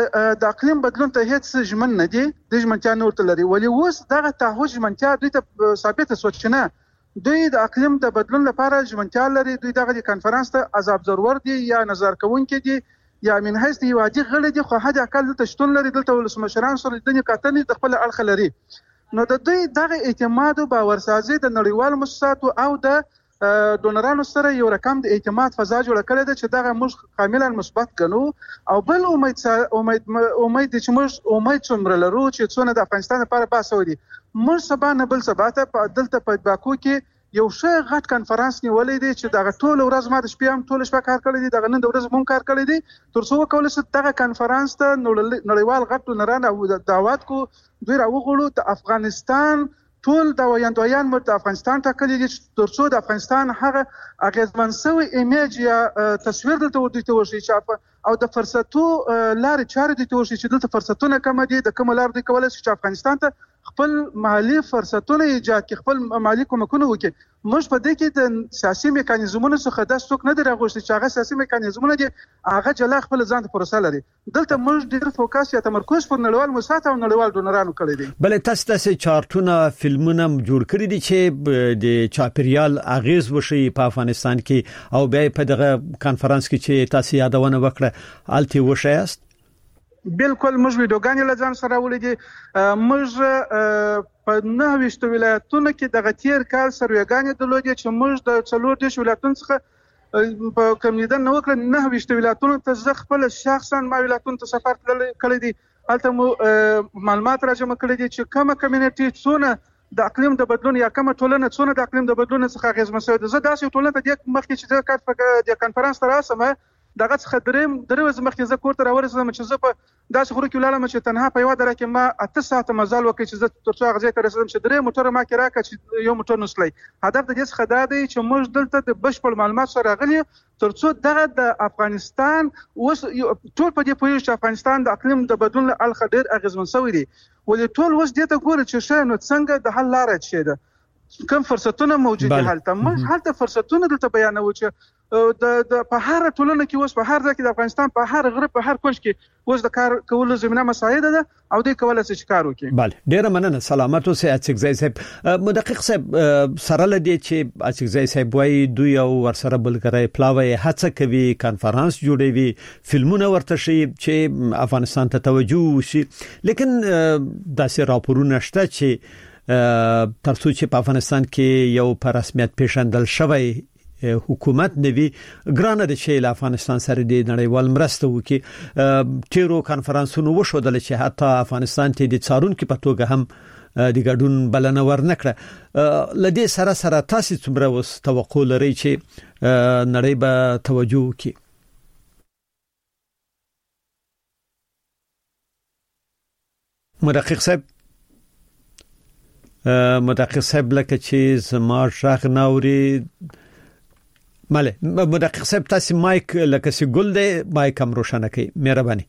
د اقلیم بدلون ته هیڅ ژمن نه دي د ژمنتیا نور ته لري ولی اوس دغه تعهد ژمنتیا دوی ته ثابت سوچنه دوی د اقلیم د بدلون لپاره ژمنتیا لري دوی دغه کانفرنس ته از ابزرور دي یا نظر کوونکي دي یا من حیث دی وادي غړي دي خو حد اقل د شتون لري دلته ولسمشران سره د نکاتنې د خپل اړخ لري نو د دوی دغه اعتماد او باورسازي د نړیوالو مؤسساتو او د ډونرانو سره یو رقم د اعتماد فضا جوړ کړی دی چې دغه موږ کاملا مثبت ګڼو او بل امید امید امید چې موږ امید څومره لرو چې څونه د افغانستان لپاره باسو دي موږ سبا نه بل سبا ته په دلته په باکو کې یو ښه غټ کانفرنس نیولې دی چې دغه ټول ورځ ما د شپې هم ټول شپه کار کړی دی دغه نن د ورځ مون کار کړی دی تر څو کول شي دغه کانفرنس ته نړیوال غټ ډونران او دعوت کو دوی راوغړو د افغانستان ټول دا ویاندویان مرته افغانستان ته کلی دي ترڅو د افغانستان هغه اغیزمن سوی ایمیج یا تصویر دلته ورته وشي چې او د فرصتو لارې چارې دي توشي چې دلته فرصتونه کم دي د کوم لار دي کولای شي چې افغانستان ته خپل مالی فرصتونه ایجاد کړي خپل مالی کومکونه وکړي موږ په دې کې د سیاسي میکانیزمونو څخه د څوک نه درغوښتي چې هغه سیاسي میکانیزمونه دي هغه جلا خپل ځان ته پروسه لري دلته موږ ډېر فوکس یا تمرکز پر نړیوال مؤسسات او نړیوال ډونرانو کړی دی بل تاسو تاسو چارټونه فلمونه جوړ کړی دي چې د چاپریال اغیز وشي په افغانستان کې او بیا په دغه کانفرنس کې چې تاسو یادونه وکړه الته وشایست بالکل موږ ویډیوګانې لزان سره ولیدي موږ په نه وشتو ولایتونو کې د غتیر کال سروګانې د لودي چې موږ د څلور دیش ولایتونو څخه په کمیدن نو کړ نه وشتو ولایتونو ته ځ خپل شخصا ما ولایتونو ته سفر کړی دي البته معلومات راجمع کړی دي چې کومه کمیونټي څونه د اقلیم د بدلون یا کومه ټولنه څونه د اقلیم د بدلون څخه اغیزمن شوی ده زه داسې ټولنه ته د مخکې چې د کانفرنس تر اسمه دغه څخه دریم دروز مخکې زه کور ته راورسېدم چې زه په داسې خورو کې لاله چې تنها په یو دره کې ما اته ساعته مزال وکړ چې زه تر څو هغه ځای ته رسیدم چې درې موټر ما کې راکړه چې یو موټر نسلی هدف د دې څخه دا دی چې موږ دلته د بشپړ معلومات سره راغلي تر څو دغه د افغانستان اوس ټول په دې پوهیږي چې افغانستان د اقلیم د بدلون له اړخه ډېر اغیزمن شوی دی ولې ټول اوس دې ته ګوري چې شه نو څنګه د حل لاره چي ده کوم فرصتونه موجود دي هلته موږ هلته فرصتونه دلته بیانوي چې د د په هر ټولنه کې اوس په هر ځای کې د افغانستان په هر غرب په هر کونج کې اوس د کار کولو زمينه مساعده ده او دوی کولای شي کار وکړي. بله ډیره مننه سلامت اوسئ اڅکزای صاحب مدقق صاحب سره لدی چې اڅکزای صاحب وایي دوی او ورسره بلګری پلاوی هڅه کوي کانفرنس جوړوي فلمونه ورته شي چې افغانستان ته توجه شي لیکن داسې راپورونه شته چې ترڅو چې په افغانستان کې یو پر رسمیت پیژندل شوی حکومت نوي ګرانه د شیل افغانستان سره د نړیوال مرسته وکي ټیرو کانفرنسونو وشودل چې حتی افغانستان ته د څارون کې په توګه هم د ګډون بلنه ورنکړه لدې سره سره تاسو څومره وس توقع لري چې نړۍ به توجه وکي مدقق صاحب مدقق صاحب لکه چې زما شاخ ناوري ماله مدقق صاحب تاسو مایک لکه سی ګل دی مایک هم روشنه کړئ مهرباني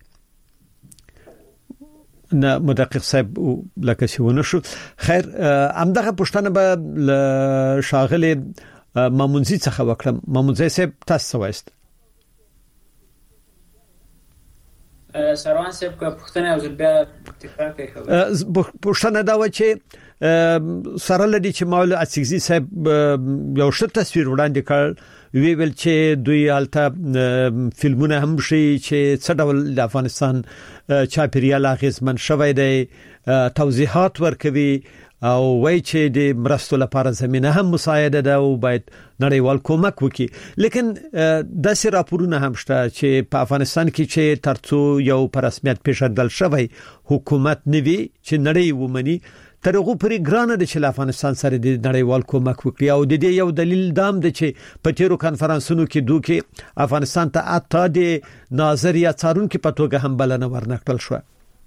نه مدقق صاحب لکه سی ونه شو خیر همدغه پښتنه به شاغل مامونزي څخه وکړم مامونزي صاحب تاسو وایست سروان صاحب کا پښتنه او بیا تکرار کوي خبره پښتنه دا و چې سره لدی چې مول اڅګزي صاحب یو ښه تصویر وړاندې کړ وی ویل چې دوی الته فلمونه هم شي چې څه ډول د افغانستان چاپیریال اغیزمن شوی دی توضیحات ورکوي او وای چې د مرستو لپاره زمينه هم مساعده ده او باید نړیوال کومک وکړي لیکن د سر راپورونه هم شته چې په افغانستان کې چې ترڅو یو پر رسمیت پیژندل شوی حکومت نوي چې نړۍ ومني ترغه پرې ګرانه د چې افغانستان سره د نړیوال کومک وکړي او د دې یو دلیل دام د چې په تیرو کانفرنسونو کې دوی افغانستان ته اته د ناظریه څارونکو په توګه هم بلنه ورنکړل شو.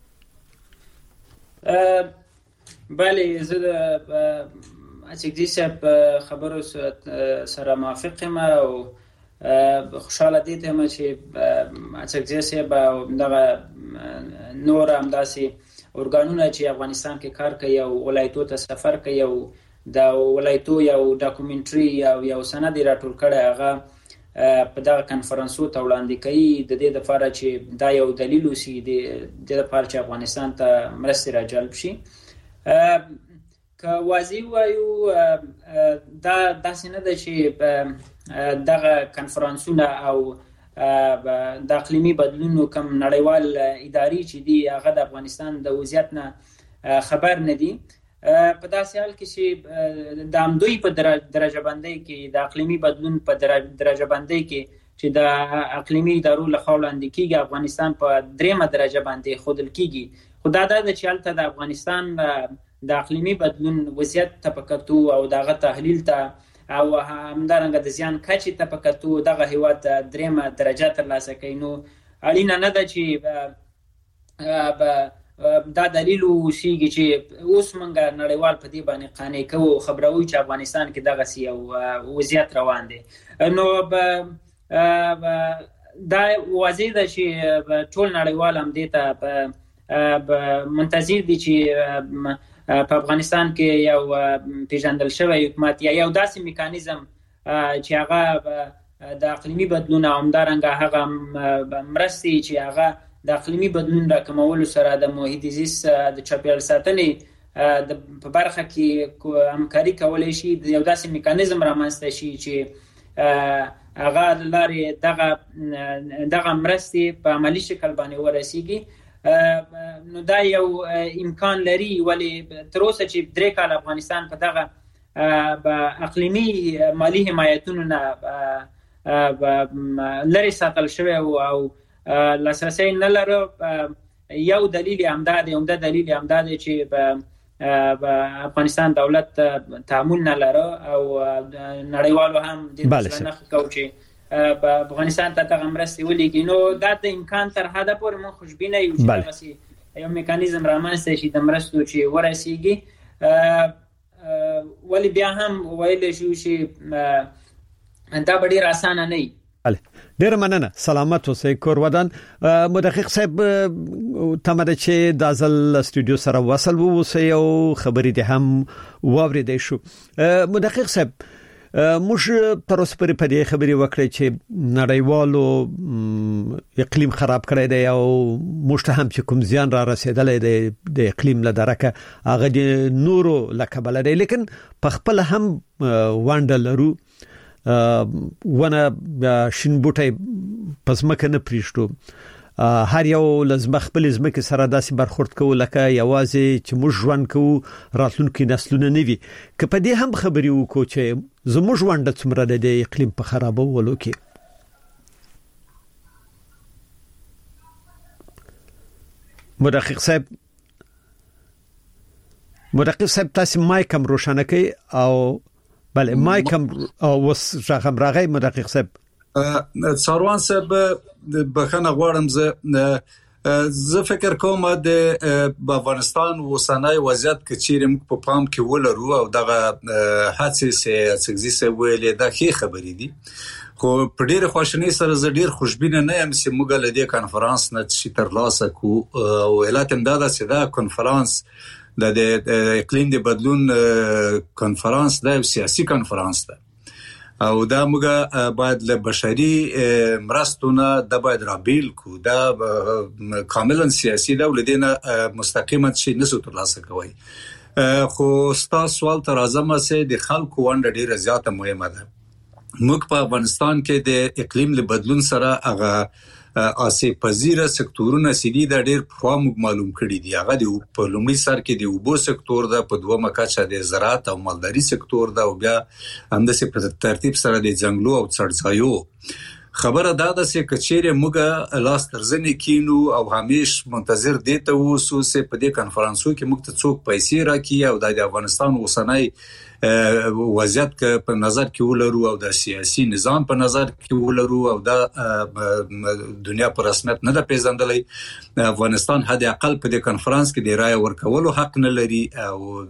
بله زه د اڅګزي صاحب خبرو سره موافق یم او خوشاله دي ته چې اڅګزي صاحب او دغه نور همداسې اورګانونه چې افغانستان کې کار کوي او ولایتو ته سفر کوي او د ولایتو یو ډاکومنټري او یو سند راټول کړي هغه په دغه کانفرنسو ته وړاندې کوي د دې لپاره چې دا یو دلیل وسی د دې لپاره چې افغانستان ته مرستې راجلب شي. که واضح وایو دا داسې نه ده چې دغه کانفرنسونه او د اقلیمي بدلونونو کوم نړیوال اداري چې دی هغه د افغانستان د وضعیت نه خبر نه دي په داسې حال کې چې د همدوی په درجه بندۍ کې د اقلیمي بدلون په درجه بندۍ کې چې د اقلیمي ادارو لخوا وړاندې کیږي افغانستان په دریمه درجه باندې ښودل کیږي خو دا د چې هلته د افغانستان د اقلیمي بدلون وضعیت ته په کتو او دغه تحلیل ته او همدارنګه د زیان کچې ته په کتو دغه هیواد دریمه درجه ترلاسه کوي نو اړینه نه ده چې دا دلیل وشيږي چې اوس موږ نړیوال په دې باندې قانع کوو خبروي چې افغانستان کې دغه سی او وضعیت روان دي نو دا واضح ده چې ټول نړیوال هم دې ته منتظر دي چې په افغانستان کې یو پیژندل شوی حکومت یا یو داسې میکانیزم چې هغه د اقلیمي بدلون او همدارنګه هغه مرستې چې هغه د اقلیمي بدلون راکمولو سره د محیط زیست د چاپیریال ساتنې په برخه کې همکاري کولای شي یو داسې میکانیزم رامنځته شي چې هغه لارې دغه دغه مرستې په عملی شکل باندې ورسیږي نو دا یو امکان لري ولی تر اوسه چې درې کال افغانستان په دغه اقلیمي مالی حمایتونو نه لري ساتل شوی او لاسرسی نه لري یو دلیل همدا دی همدا دلیل همدا دی چې افغانستان دولت تعامل نه لري او نړیوالو هم د ځنه کوي په افغانستان ته تغه مرستې ولېږي نو دا د امکان تر حده پورې مون خوشبینه یو چې یو میکانیزم رامنځته شي د مرستو چې ورسیږي ولی بیا هم ویل شو چې دا ډیر اسانه نه وي. ډیر مننه سلامت اوسئ کور ودان مدقق صاحب تمره چې د ازل استودیو سره وصل وو سه یو خبرې ده هم واوریدې شو مدقق صاحب موږ تر اوسه پرې په دې خبرې وکړې چې نړیوالو اقلیم خراب کړی دی او موږ ته هم چې کوم زیان را رسیدلې دی د اقلیم له درکه هغه د نورو لکبل دی لیکن په خپل هم وانډ لرو ونه شینبوټي پسمکه نه پریشتو هر یو لازم خپل زمکه سره داسې برخورد کوو لکه یوازې چې موږ ژوند کوو راتلونکي نسلونه نه وي که په دې هم خبرې وکړو چې زموږ ژوند څومره د اقلیم په خرابولو کې مدقق صاحب مدقق صاحب تاسو مایک هم روشنه کوي او بله مایک هم اوس ځخم راغی مدقق صاحب ساروان صاحب بخنه غواړم زه زه فکر کوم د افغانستان وسنۍ وضعیت کې چیرې په پام کې ولرو او دغه هڅې سه اڅګزي سه ویلې د خې خبرې دي خو په ډیره خوشنۍ سره زه ډیر خوشبینه نه یم چې موږ له دې کانفرنس نه چې تر لاسه کو او علت هم دا ده چې دا کانفرنس د اقلیم د بدلون کانفرنس د سیاسي کانفرنس ده او دا موږ باید له بشري مرستونه د باید رابیل کو دا کاملا سیاسي دولتونه مستقیما شي نسو ترلاسه کوي. خو ستاسو سوال تر اعظم سه د خلکو ونډه ډیره زیاته مهمه ده. موږ په افغانستان کې د اقلیم له بدلون سره هغه آسیب پذیره سکتورونه سړي د ډېر په معلوم کړي دي. هغه د په لومړي سر کې د اوبو سکتور ده، په دومره کچه د زراعت او مالداري سکتور ده، او بیا همداسې په ترتیب سره د ځنګلو او څړځایو. خبره دا ده چې کچېره موږ لاس ترزنې کینو او همیش منتظر دي ته اوسو چې په دې کانفرنسو کې موږ ته څوک پیسې راکړي او د افغانستان اوسنۍ وضعیت په نظر کې ولرو او د سیاسي نظام په نظر کې ولرو او د دنیا په رسمیت نه د پیژندلې افغانستان حد اقل په دې کانفرنس کې د رائے ورکولو حق نه لري او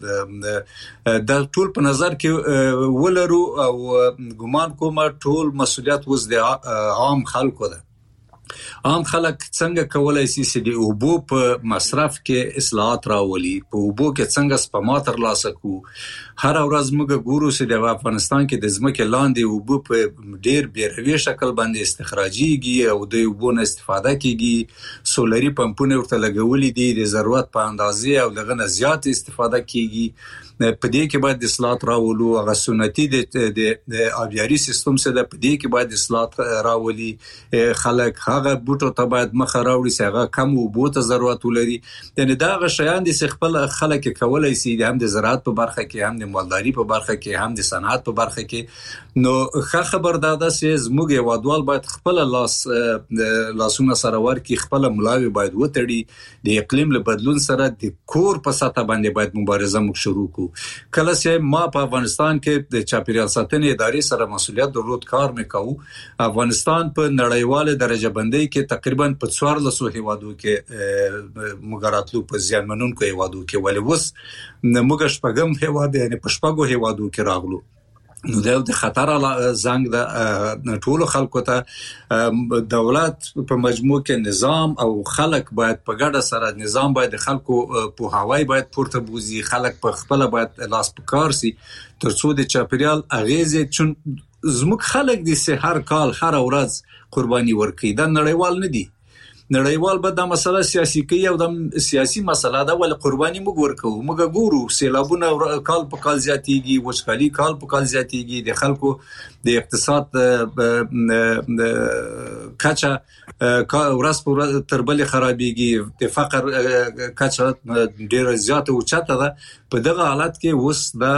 د ټول په نظر کې ولرو او ګمان کوم ټول مسؤلیت وز د عام خلکو ده. عام خلک څنګه کولای شي چې د اوبو په مصرف کې اصلاحات راولي، په اوبو کې څنګه سپما ترلاسه کو. هر ورځ موږ ګورو چې د افغانستان کې د ځمکې لاندې اوبو په ډېر بیروي شکل باندې استخراجيږي او د اوبو نه استفاده کیږي. سولري پمپونه ورته لګولې دي، د ضرورت په اندازې او دغه نه زیات استفاده کیږي. په دې کې باید اصلاحات راولو. هغه سنتي د آبیاري سیستم سره په دې کې باید اصلاحات راولي. خلک هغه بوټو ته باید مخ راوړي چې هغه کم اوبو ته ضرورت ولري. یعنی دا غ شیان دي چې خپل خلک کولای شي هم د زراعت په برخه کې، هم د مالداري په برخه کې، هم د صنعت په برخه کې. نو ښه خبر دا ده چې زموږ هیوادوال باید خپل لاس لاسونه سره ورکړي، خپل ملاوي باید وتړي. د اقلیم له بدلون سره د کور په سطح باندې باید مبارزه موږ شروع کړو. کله چې ما په افغانستان کې د چاپیریال ساتنې ادارې سره مسولیت درلود کار وکاو، افغانستان په نړیواله درجه بندۍ کې تقریبا په څوارلس هیوادو کې مګراتلو په زیانمنونکو هیوادو کې، ولې وس موږ شپږم هیواد یعنی په شپږو هیوادو کې راغلو. نو د خطر زنګ د ټولو خلکو ته دولت په مجموع کې نظام او خلک باید په ګډه سره نظام باید خلکو په هوای باید پورته بوزي، خلک په خپل باید لاس په کار سي ترڅو د چاپیریال اغیزې چون زموږ خلک دي سه هر کال هر ورځ قرباني ورکړي. دا نړیوال نه دي. نړیوال به دا مسله سیاسي کوي او د سیاسي مسله دا ول قرباني موږ ورکو. موږ ګورو سیلابونه کال په کال زیاتېږي، وچکالي کال په کال زیاتېږي، د خلکو د اقتصاد کچه ورځ په ورځ تر بلې خرابېږي، د فقر کچه ډېره زیاته اوچته ده. په دغه حالت کې اوس دا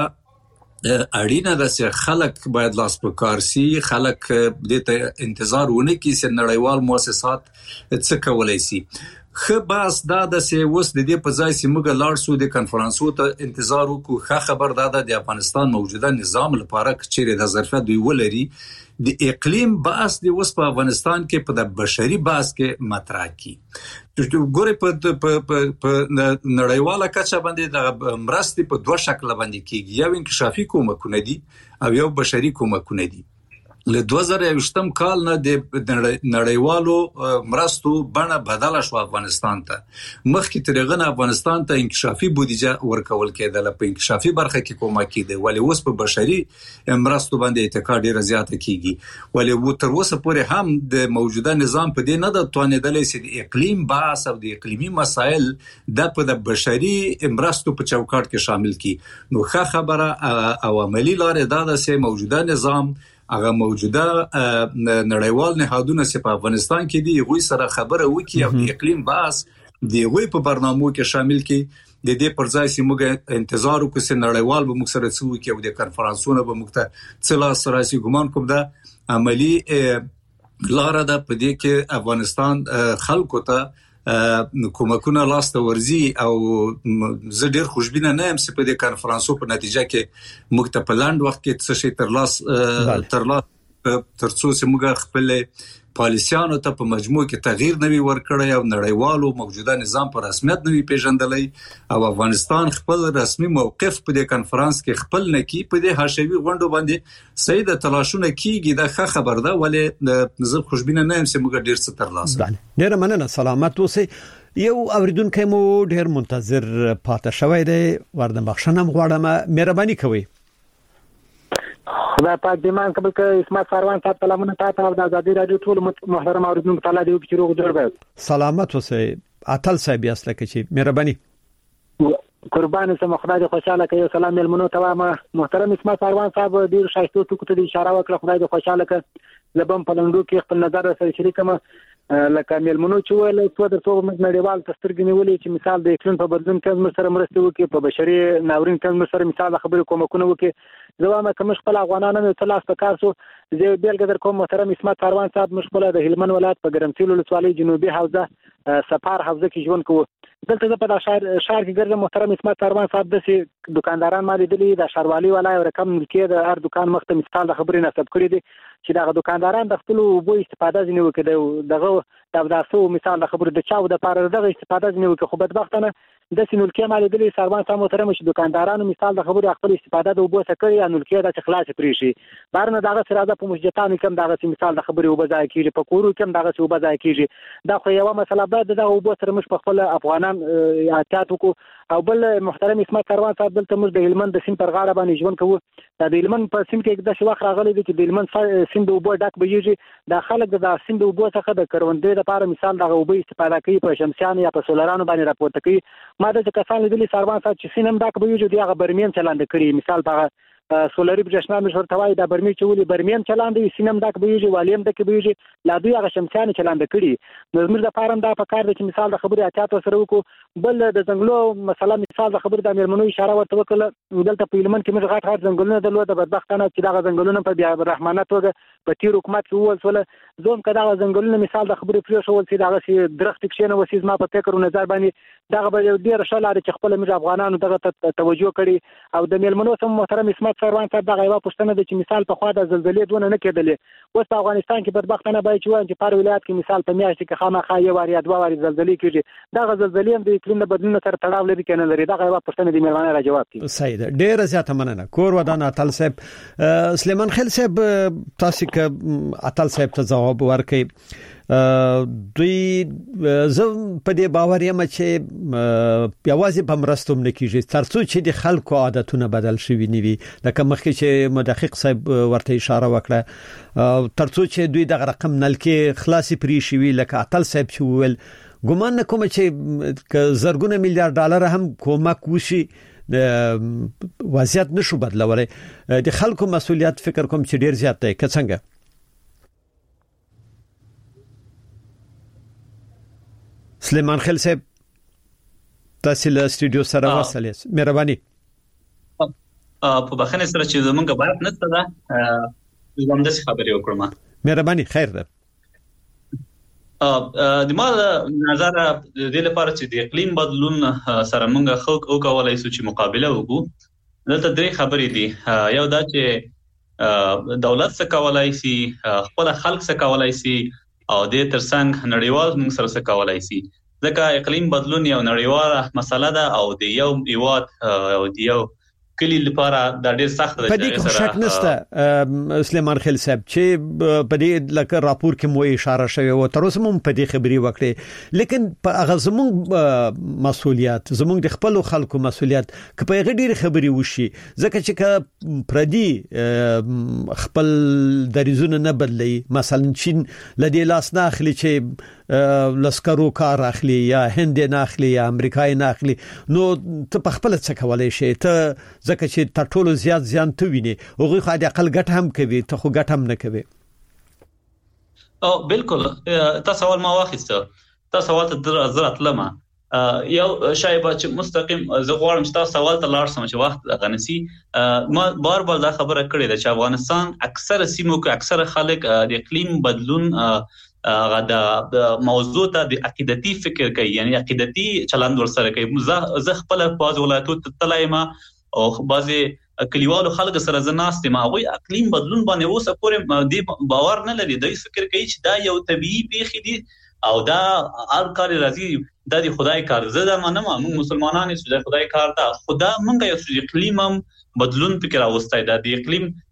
اړینه ده چې خلک باید لاس په کار سي، خلک دې ته انتظار ونه کړي چې نړیوال مؤسسات څه کولای شي. خو بس دا د سیوس د دې په ځای چې موږ لاړ شو د کانفرنسو ته انتظار وکړو. ښه خبر دا ده د افغانستان موجوده نظام لپاره چې د ظرفیت دوی ولري د اقلیم بحث د اوس په افغانستان کې په د بشري بحث کې مطرح کی. ګورې په په نړیواله کچه باندې د مرستې په دوه شکل باندې کیږي، یو انکشافي کومکونه دي او یو بشري کومکونه دي. له دوه زره یوویشتم کال نه د نړیوالو مرستو بڼه بدله شو افغانستان ته. مخکې ترغه افغانستان ته انکشافي بودیجه ورکول کېدله، په انکشافي برخه کې کومه کېده، ولې اوس په بشري مرستو باندې اتکا ډیره زیاته کیږي. ولې و تر اوسه پورې هم د موجوده نظام په دې نه د توانیدلې چې د اقلیم بحث او د اقلیمي مسایل د په د بشري مرستو په چوکاټ کې شامل کی. نو ښه خبره او عملی لارې دا ده چې موجوده نظام هغه موجوده نړیوال نهادونه چې په افغانستان کې دي غوي سره خبره وکي او د اقلیم بحث دی غوي په برنامو کې شامل کی. د دې پر ځای چې موږ انتظار وکړو چې نړیوال به موږ سره څه وکي او د کانفرنسونو به موږ ته څه لاس سره ګمان کوم دا عملی لاره ده. په دې کې افغانستان خلکو ته کومکونه لاس ته ورزي او زه ډیر خوشبینه نه یم چې په دې کانفرنسو په نتیجه کې موږ ته په لاند وخت کې څه شي تر لاس تر لاس ترڅو چې موږ خپل پالیسیانو ته په مجموع کې تغییر نوي ورکړی او نړیوالو موجوده نظام په رسمیت نوي پیژندلی او افغانستان خپل رسمي موقف په دې کانفرنس کې خپل نکی په دې حاشوي غونډو باندې سید تلاشونه کیږي. دا ښه خبر ده، ولې زه خوشبینه نه یم چې موږ ډیر څه ترلاسه. ډیر مننه، سلامت اوسئ. یو اوریدونکو مو ډیر منتظر پاتې شوی دی، ورته بخښنه غواړم، مهرباني کوئ. خدای پاک دې مان قبل کړي. اسمت ساروان صاحب سلامونه تاسو او د ازادي رادیو ټول محترم اوریدونکو ته الله دې وکړي روغ جوړ وي. سلامت اوسئ. اتل صاحب یاست لکه چې مهرباني قربان سم خدای دې خوشاله کړي. سلام ملمنو ته ما محترم اسمت ساروان صاحب ډیر شایسته ټکو ته اشاره وکړه. خدای دې خوشاله کړي. لبم په لندو کې خپل نظر سره شریکم لکه ملمنو چې ویل څو د څو نړیوال تسترګنی ولې چې مثال د اقلیم په بدلون کې موږ سره مرسته وکړي په بشري ناورین کې موږ سره مثال خبرې کومکونه وکړي. زما کوم خپل افغانانو ته لاس پکار سو زه بیل قدر کوم محترم اسمت ساروان صاحب مشغوله د هلمند ولایت په ګرمسیل ولسوالۍ جنوبي حوزه سفار حوزه کې ژوند کوو. دلته په شهر شهر کې ګرځم محترم اسمت ساروان صاحب د سي دکانداران مالي دي د شهروالي ولای او رقم ملکیت د هر دکان مخته مثال د خبرې نسب کړی دي چې دا دکانداران د خپل وبو استفاده ځنی وکړي دغه د داسو مثال د خبرې د چاو د پاره دغه استفاده ځنی وکړي. خو بدبختانه د سینولکې مالي دي ساروان صاحب محترم چې دکاندارانو مثال د خبرې خپل استفاده د وبو سکري انولکې د خلاص پرې شي بارنه دغه سراده په مشجتانو کوم دغه مثال د خبرې وبو ځای کیږي په کورو کوم دغه وبو ځای کیږي. دا خو یو مسله بعد د وبو سره مش په خپل افغانان احتیاط وکړو. او بل محترم اسمت ساروان صاحب دلته موږ د هلمند د سیند پر غاړه باندې ژوند کوو. د هلمند په سیند کې د شواخ راغلي دي چې د هلمند سیند د وبو ډک بهيږي. د خلک د سیند د وبو څخه د کروندې لپاره مثال د وبو استفاده کوي په شمسيان یا په سولرانو باندې راپورته کوي. ما د کسان لیدلي ساروان صاحب چې سیند ډک بهيږي دغه برمین چلاند کړي مثال په سولري برښنا مشور توای د برمی چولي برمین چلاند وي سینم دک بهيږي والیم دک بهيږي لا دوی هغه شمسيان چلاند کړي. نظم د فارم دا په کار د چې مثال د خبرې احتیاط سره وکړو. بل د زنګلو مثلا مثال د خبرې د مېرمنو اشاره ورته وکړه. دلته په هلمند کې موږ غاټ غاټ زنګلونه درلود بدبختانه چې دا زنګلونه په بیا رحمانه توګه په تیر حکومت کې وول سول زوم کدا زنګلونه مثال د خبرې پرې شو چې دا سي درخت کښینه وسیز ما په فکر او نظر باندې دا به ډیر شلاره چې خپل موږ افغانانو دغه توجه کړي. او د مېرمنو سم محترم اسمت ساروان صاحب دا غیبه پښتنه د چې مثال په خوا د زلزلې دونه نه کېدلې. اوس په افغانستان کې بدبختانه به چې وایي چې پر ولایت کې مثال په میاشت کې خامخا یو واری دوه واری زلزلې کېږي. دا زلزلې هم د اقلیم بدلون سره تړاو لري کنه لري. دا غیبه پښتنه د مېرمنه را جواب کړي. صحیح ده. ډیر زیاته مننه. کور ودان اتل صاحب سلیمان خیل صاحب تاسو کې اتل صاحب ته جواب ورکړي. دوی زه په دې باور یم چې یوازې په مرستوم نه کیږي ترڅو چې د خلکو عادتونه بدل شي نیوي لکه مخکې چې مدقق صاحب ورته اشاره وکړه ترڅو چې دوی د رقم نلکې خلاصي پرې شي لکه اتل صاحب چې ویل ګومان نه کوم چې زرګونه میلیارډ ډالر هم کومک وشي د وضعیت نشو بدلولای. د خلکو مسولیت فکر کوم چې ډیر زیات دی. که څنګه سلیمان خیل صاحب تاسو له استودیو سره وصلې مهرباني په بخنه سره چې زمونږ بارت نشته دا زموږ د خبرې وکړم. مهرباني خیر ده. د ما نظر د لپاره چې د اقلیم بدلون سره موږ خلک او کولای شو چې مقابله وکړو. دلته درې خبرې دي. یو دا چې دولت څخه کولای شي خپل خلک څخه کولای شي او د ترڅنګ نړیوال موږ سره څه کولای شي. ځکه اقلیم بدلون یو نړیواله مسله ده او د یو ایواد او د یو کلی لپاره د ډېر سخت ده. په دې کې شک نشته سلیمان خیل صاحب چې په دې لکه راپور کې مو اشاره شوی او تر اوسه هم په دې خبري وکړي لیکن په هغه زموږ مسولیت زموږ د خپل خلکو مسولیت که په غډیر خبري وشي ځکه چې پردي خپل دریزونه نه بدلی مثلا چین لدی لاس نه اخلي چې لسکرو کار اخلي یا هند نه اخلي یا امریکای نه اخلي نو ته په خپل څه کولای شي ته ځکه چې ټولو زیات زیان ته ویني هغه خو د عقل ګټ هم کوي ته خو ګټ هم نه کوي. او بالکل تاسو سوال ما واخیسته تاسو سوال ته زرات لمه یو شایبه چې مستقیم زه غواړم چې تاسو سوال ته لاړ سم چې وخت غنسي ما بار بار دا خبره کړې ده چې افغانستان اکثر سیمو کې اکثر خلک د اقلیم بدلون هغه د موضوع ته د عقیدتي فکر کوي یعنی عقیدتي چلند ورسره کوي. زه خپل په ولایتو ته تلایم او بعضي کلیوالو خلک سره زناست ما غوي اقلیم بدلون باندې اوسه پورې دی باور نه لري. دوی فکر کوي چې دا یو طبيعي پیښه دي او دا هر کار راځي د خدای کار. زه دا منم موږ مسلمانان یو د خدای کار دا خدا موږ یو اقلیم بدلون فکر اوستای دا د اقلیم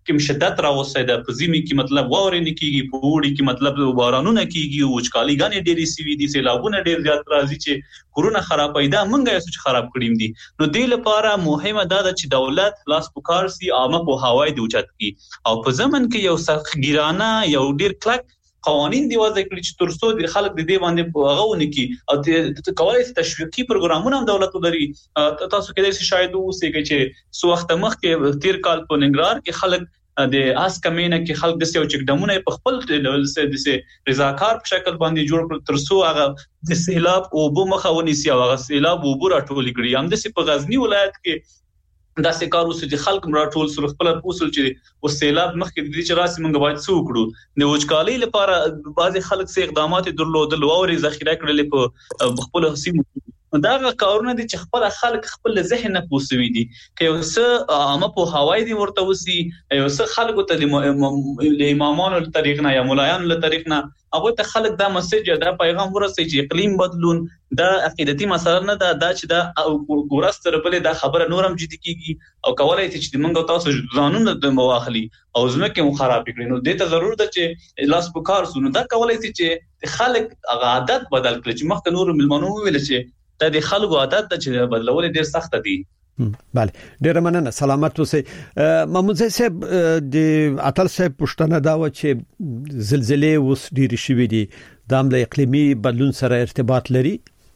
کې شدت راوستي د پزيمي کې مطلب واورې نه کیږي په وړي کې مطلب بارانونه کیږي او وچکالي غانې ډېری سی وی دي سیلابونه ډېر زیات راځي چې کورونه خراب پیدا منګه یې څه خراب کړیم دي نو دې لپاره مهمه ده چې دولت لاس پکار سي عامه په هوای دی اوچت کی او په زمن کې یو سختګیرانه یو ډېر کلک قوانين دی وځي کړي چې ترڅو د خلک د دې باندې غوونه کی او د کولای تشویقي پروګرامونه هم دولت لري تاسو کې د شاید اوسېږي چې سو وخت مخکې تیر کال په ننګرهار کې خلک د اس کمینه کې خلک د سیو چکډمونه په خپل لیول سره د رضاکار په شکل باندې جوړ کړ ترڅو هغه د سیلاب او بو مخاوني سی هغه سیلاب او بو راټول کړي هم د په غزنی ولایت کې دا سکار اوس چې خلک راټول سره خپل اصول چې او سیلاب مخکې د دې چې راسي موږ باید څو کړو د وچکالي لپاره بعضي خلک سي اقدامات درلودل او ری ذخیره کړل په خپل سیمو دا کارونه دي چې خپل خلک خپل ذهن نه پوسوي دي که یو څه عامه په هوای دي ورته وسی یو څه خلکو ته د امامانو له طریق نه یا مولایانو له طریق نه هغه ته خلک دا مسیج دا پیغام ورسوي چې اقلیم بدلون دا عقیدتي مسله نه ده دا چې دا ګورستر بلې دا خبره نورم جدي کیږي او کولای چې د منګو تاسو ځانونه د مواخلي او زمکه مو خراب کړي نو د ته ضرورت ده چې لاس په کار سونو دا کولای چې خلک هغه عادت بدل کړي چې مخکې نور ملمنو ویل چې دا د خلکو عادت ته چې بدلول ډیر سخت دي بله ډیر مننه سلامت اوسئ محمود صاحب د اتل صاحب پښتنه دا و چې زلزلې اوس ډیر شوې دي د عمل اقلیمي بدلون سره ارتباط لري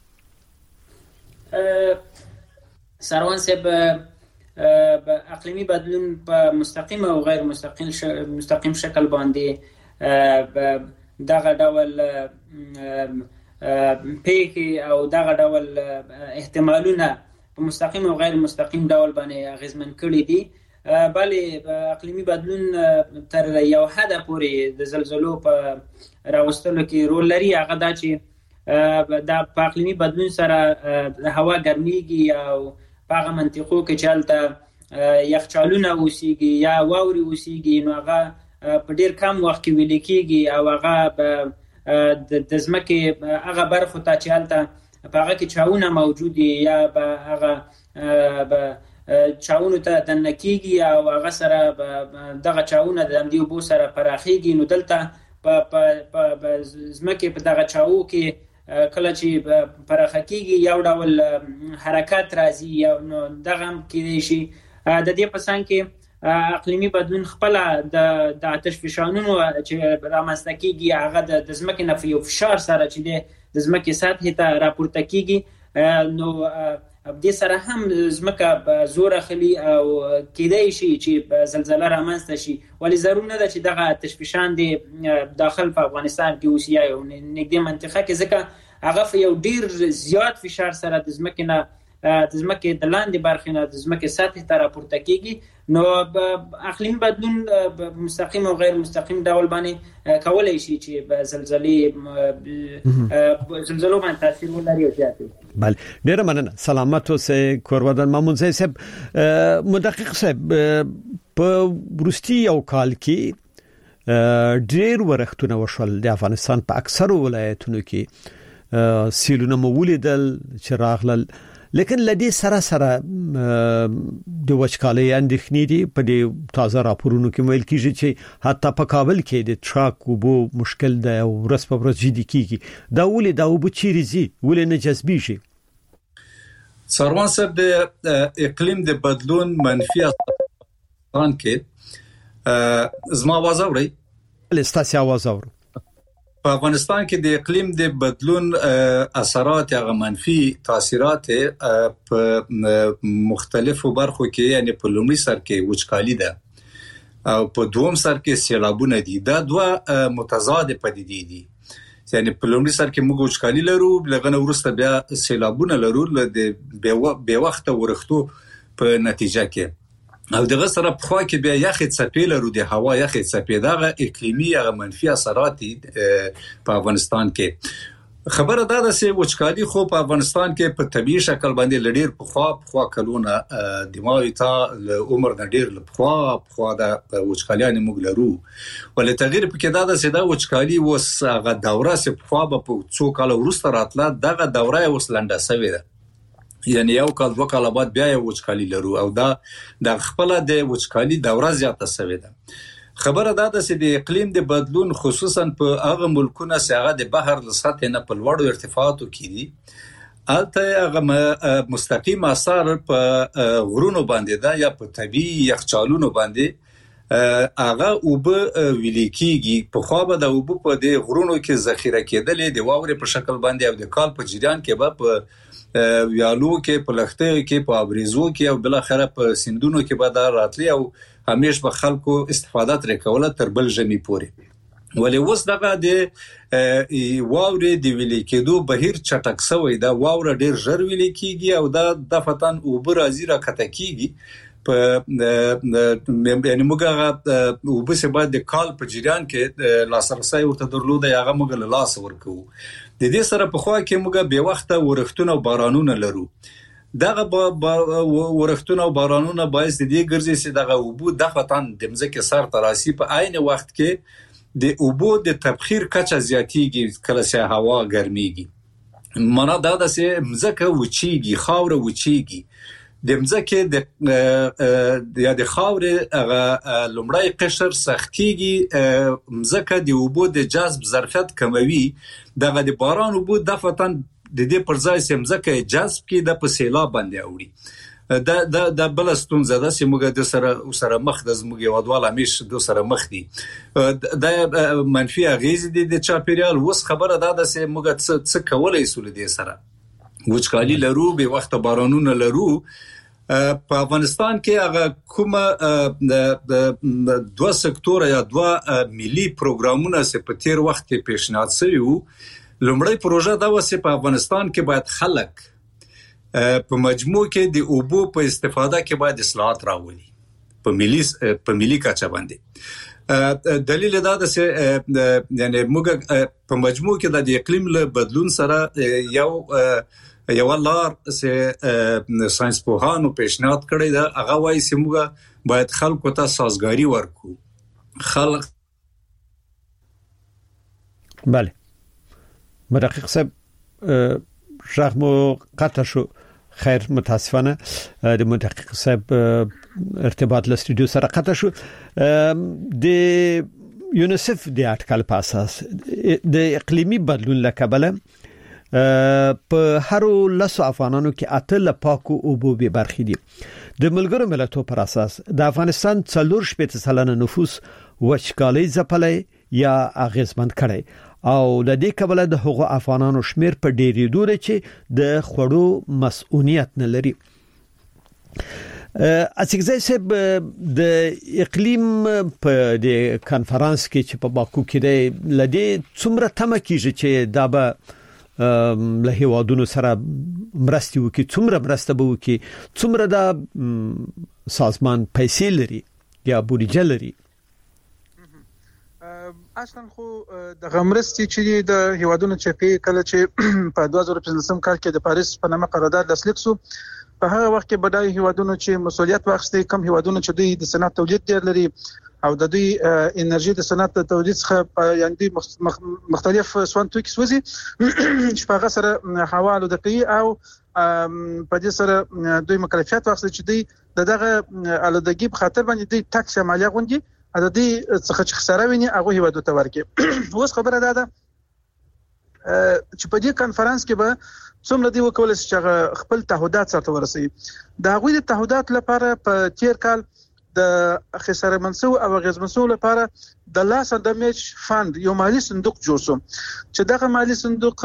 سروان صاحب اقلیمي بدلون په مستقیم او غیر مستقیم مستقیم شکل باندې دغه ډول پیکي او دغه ډول احتمالونه په مستقیم او غیر مستقیم ډول باندې اغیزمن کړي دي بلې اقلیمي بدلون تر یو حد پورې د زلزلو په راوستلو کې رول لري هغه دا چې د اقلیمي بدلون سره د هوا ګرميږي او په هغه منطقو کې چې هلته یخچالونه اوسېږي یا واوري اوسېږي نو هغه په ډیر کم وخت کې ویل کېږي او هغه د ځمکې هغه برخو ته چې هلته په هغه کې چاونه موجود یا به هغه به چاونو ته دننه کېږي او هغه سره دغه چاونه د همدې اوبو سره پراخېږي نو دلته په ځمکې په دغه چاو کې کله چې پراخه کېږي یو ډول حرکت راځي نو دغه هم کېدای شي د دې په څنګ کې اقلیمي بدلون خپل د آتش فشانونو چې رامنځته کیږي هغه د ځمکې نه یو فشار سره چې د ځمکې سطح ته راپورته کیږي نو د سره هم ځمکه زور اخلي او کېدای شي چې زلزلہ رامنځته شي ولی ضرور نه ده چې دغه آتش فشان دی داخل په افغانستان کې اوسي یا نږدې منطقه کې ځکه هغه یو ډیر زیات فشار سره د ځمکې نه د ځمکې د لاندې برخې نه د ځمکې سطح ته راپورته کیږي نو اقلیم بدلون مستقیم او غیر مستقیم ډول باندې کولای شي چې زلزلې زلزلو باندې تاثیر ولري او زیات بله ډیر مننه سلامت اوسئ کوروادان محمود صاحب مدقق صاحب په روسي یو کال کې ډیر ورختونه وشول د افغانستان په اکثر ولایتونو کې سیلونه مولیدل چې راغلل لیکن لدی سره سره د وچکالۍ اندېښنې دي په دې تازه راپورونو کې ویل کیږي چې حتی په کابل کې د ټراک وبو مشکل ده او ورځ په ورځ جدي کیږي دا ولې دا وبو چیرې زی ولې نه جذبي شي سروان صاحب د اقلیم د بدلون منفي اثران کې زما आवाज اوري لستاسي आवाज اوري په افغانستان کې د اقلیم د بدلون اثرات یا منفي تاثیرات په مختلفو برخو کې یعنی په لومړي سر کې وچکالي ده او په دوم سر کې سیلابونه دي دا دوه متضاد پدیدې دي یعنی په لومړي سر کې موږ وچکالي لرو لغنه ورسته بیا سیلابونه لرو د بې وخت ورختو په نتیجه کې او دغه سره په خوا کې بیا یخې څپې لرو د هوا یخې څپې دغه اقلیمي یا منفي اثرات په افغانستان کې خبره دا ده چې وچکالي خو په افغانستان کې په طبيعي شکل باندې لډیر په خوا په خوا کلونه دماغي ته عمر نه ډیر په خوا په خوا د وچکالي موږ لرو ولې تغییر پکې دا ده چې دا وچکالي وس هغه دوره چې په خوا په څو کال وروسته راتله دغه دوره وس لنډه شوې ده یعنی یو کال دوه کال بعد بیا یو وچکالي لرو او دا د خپل د وچکالي دوره زیاته شوې ده. خبره دا ده چې د اقلیم د بدلون خصوصا په هغه ملکونو چې هغه د بحر له سطح نه په لوړو ارتفاعاتو کې دي البته هغه مستقیم اثر په غرونو باندې ده یا په طبيعي یخچالونو باندې هغه اوب ویل کېږي. په خو به د اوب په د غرونو کې ذخیره کېدلې د واورې په شکل باندې او د کال په جریان کې به په ویالو کې په لښتې کې په ابریزو کې او بل اخره په سندونو کې به دا راتلی او همیش به خلکو استفاده تر کوله تر بل ژمي پورې. ولې اوس دغه د واورې د ویل کېدو بهیر چټک شوی دا واوره ډیر ژر ویل کېږي او دا د فتن اوب راځي را کته کېږي په یعنی موږ هغه وبسه بعد د کال په جریان کې لاسرسي ورته درلوده هغه موږ له لاس ورکو. د دې سره په خوا کې موږ به وخته ورښتونه او بارانونه لرو. دغه ورښتونه او بارانونه باعث دي ګرځي چې دغه وبو د فتن د مځکه سر تراسي په عین وخت کې د اوبو د تبخیر کچه زیاتیږي کله چې هوا ګرميږي. معنا دا ده چې مځکه وچیږي خاور وچیږي د مځکه د یا د خاور هغه لومړی قشر سختيږي مځکه د اوبو د جذب ظرفیت کموي دغه د باران اوبو د فتن د دې پر ځای چې مځکه جذب کې د پسیلا باندې اوړي. دا د د بلستون زده چې موږ د سره سره مخ د زموږ یوادوال همیش د سره مخ دي د منفي اغیز دي د چاپیریال. وس خبره دا ده چې موږ څه کولای شو د سره وچکالي لرو به وخت بارانونه لرو. په افغانستان کې هغه کومه د دوه سکتور یا دوه ملي پروګرامونه چې په تیر وخت کې پیشنهاد شوی وو. لومړی پروژه دا و چې په افغانستان کې باید خلک په مجموع کې د اوبو په استفاده کې باید اصلاحات راولي په ملي په ملي کچه باندې. دلیل دا ده چې یعنی موږ په مجموع کې د اقلیم له بدلون سره یو یو لار چې ساينس پوهانو پیشنهاد کړی دا هغه وایي چې موږ باید خلکو ته سازګاری ورکو. خلک بله مدقق صاحب شغمو قطع شو. خیر متاسفانه د مدقق صاحب ارتباط له استودیو سره قطع شو. د یونیسف د اټکل په اساس د اقلیمی بدلون له کبله په هر لسو افغانانو کې اتل پاکو اوبو به برخې دي. د ملګرو ملتونو پر اساس د افغانستان څلور شپږ سلنه نفوس وچکالي ځپلې یا اغیزمند کړي او د دې کبله د هغو افغانانو شمیر په ډېری دوره چې د خړو مسؤلیت نه لري. اسیګزای صاحب د اقلیم په د کانفرنس کې چې په باکو کې د لدی څومره تمه کیږي چې دا به له هیوادونو سره مرستي وکي څومره مرسته به وکي څومره د سازمان پیسې لري یا بودیجه لري. اصلا خو د غمرستي چې د هیوادونو چې کله چې په دوه زره پنځم کال کې د پاریس په نامه قرارداد لاسلیک شو په هغه وخت کې بدای هیوادونو چې مسولیت واخیستي کم هیوادونو چې دوی د صنعت تولید ډیر لري او د دوی انرژي د صنعت تولید څخه یعنی مختلف سوان توکي سوزي چې په هغه سره حواله د کوي او په دې سره دوی مکلفیت واخیستي چې دوی دغه الودګي په خاطر باندې دوی ټاکس مالیه غونډي د دې څخه چې خساره ویني هغه هیوادو ته ورکړي. اوس خبره ده چې په دې کانفرنس کې به څومره دی وکول چې خپل تعهدات سره ورسي. دا غوي د تعهدات لپاره په تیر کال د خساره منسو او غزمنسو لپاره د لاس دمیج فند یو مالی صندوق جوړ شو چې دغه مالی صندوق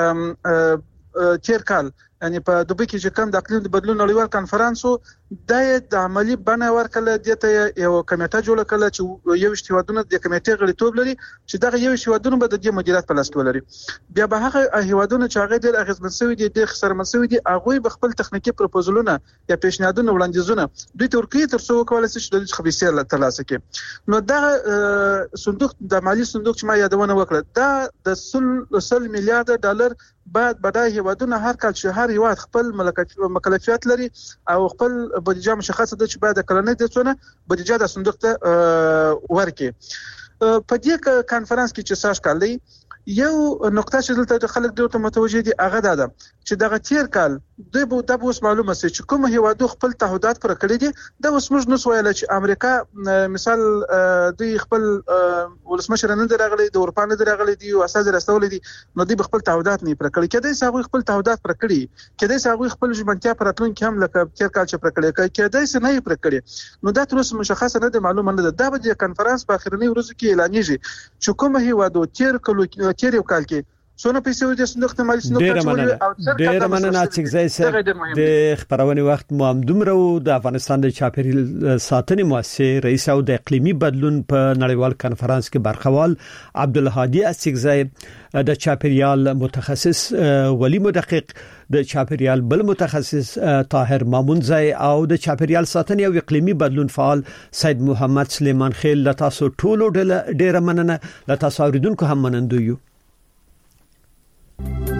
تیر کال یعنی په دوبه کې چې کوم د اقلیم د بدلون نړیوال کانفرنس د عملی بڼه ورکړه دته یو کمیټه جوړه کړه چې یو اشتوادونه د کمیټې غړیتوب لري چې دغه یو اشتوادونه به د دې مدیریت په لاس کې ولري. بیا به هغه هیوادونه چې هغه د اغیزمنسوي دي د خسر منسوي دي هغه به خپل تخنیکی پروپوزلونه یا پیشنهادونه وړاندیزونه دوی ترکیه تر څو کولای شي د خبيسیر ترلاسه کړي. نو دا صندوق د مالی صندوق چې ما یادونه وکړه دا د سل میلیارډ ډالر بعد بدای هیوادونه هر کال چې هر هیواد خپل مکلفیت لري او خپل بودیجه مشخصه ده چې بعد کلنۍ د څونه بودیجه د صندوق ته ورکړي. په دې کانفرنس کې چې ساش کال دی یو نقطه چې دلته خلک ډېر متوجه دي هغه ده چې دغه تیر کال د بو د اوس معلومه سي چې کوم هیوادو خپل تعهدات پر کړی دي د اوس موږ نو سوال چې امریکا مثال د خپل ولسمشر نن درغلي د اروپا نه درغلي دي او اساس رسول دي نو د خپل تعهدات نه پر کړی کله چې هغه خپل تعهدات پر کړی کله چې هغه خپل ژمنتیا پر اتلون کې هم لکه تیر کال چې پر کړی کله چې نه پر کړی نو دا تر اوسه مشخصه نه ده معلومه نه ده دا به د کانفرنس په اخرنی ورځو کې اعلانېږي چې کوم هیوادو تیر کلو تیر یو کال کې سونه پیسې د صندوق احتمالي صندوق ډېر ډېر مننه چې ځای سره د خبرونه وخت مو هم دومره د افغانستان د چاپیریال ساتنې مؤسسې رئیس او د اقلیمي بدلون په نړیوال کانفرنس کې برخوال عبدالهادي اسیغزی د چاپیریال متخصص ولی مدقق د چاپیریال بل متخصص طاهر مامونزی او د چاپیریال ساتنې او اقلیمي بدلون فعال سید محمد سلیمان خیل لتاسو ټولو ډېر مننه لتاسو اوریدونکو هم منندوی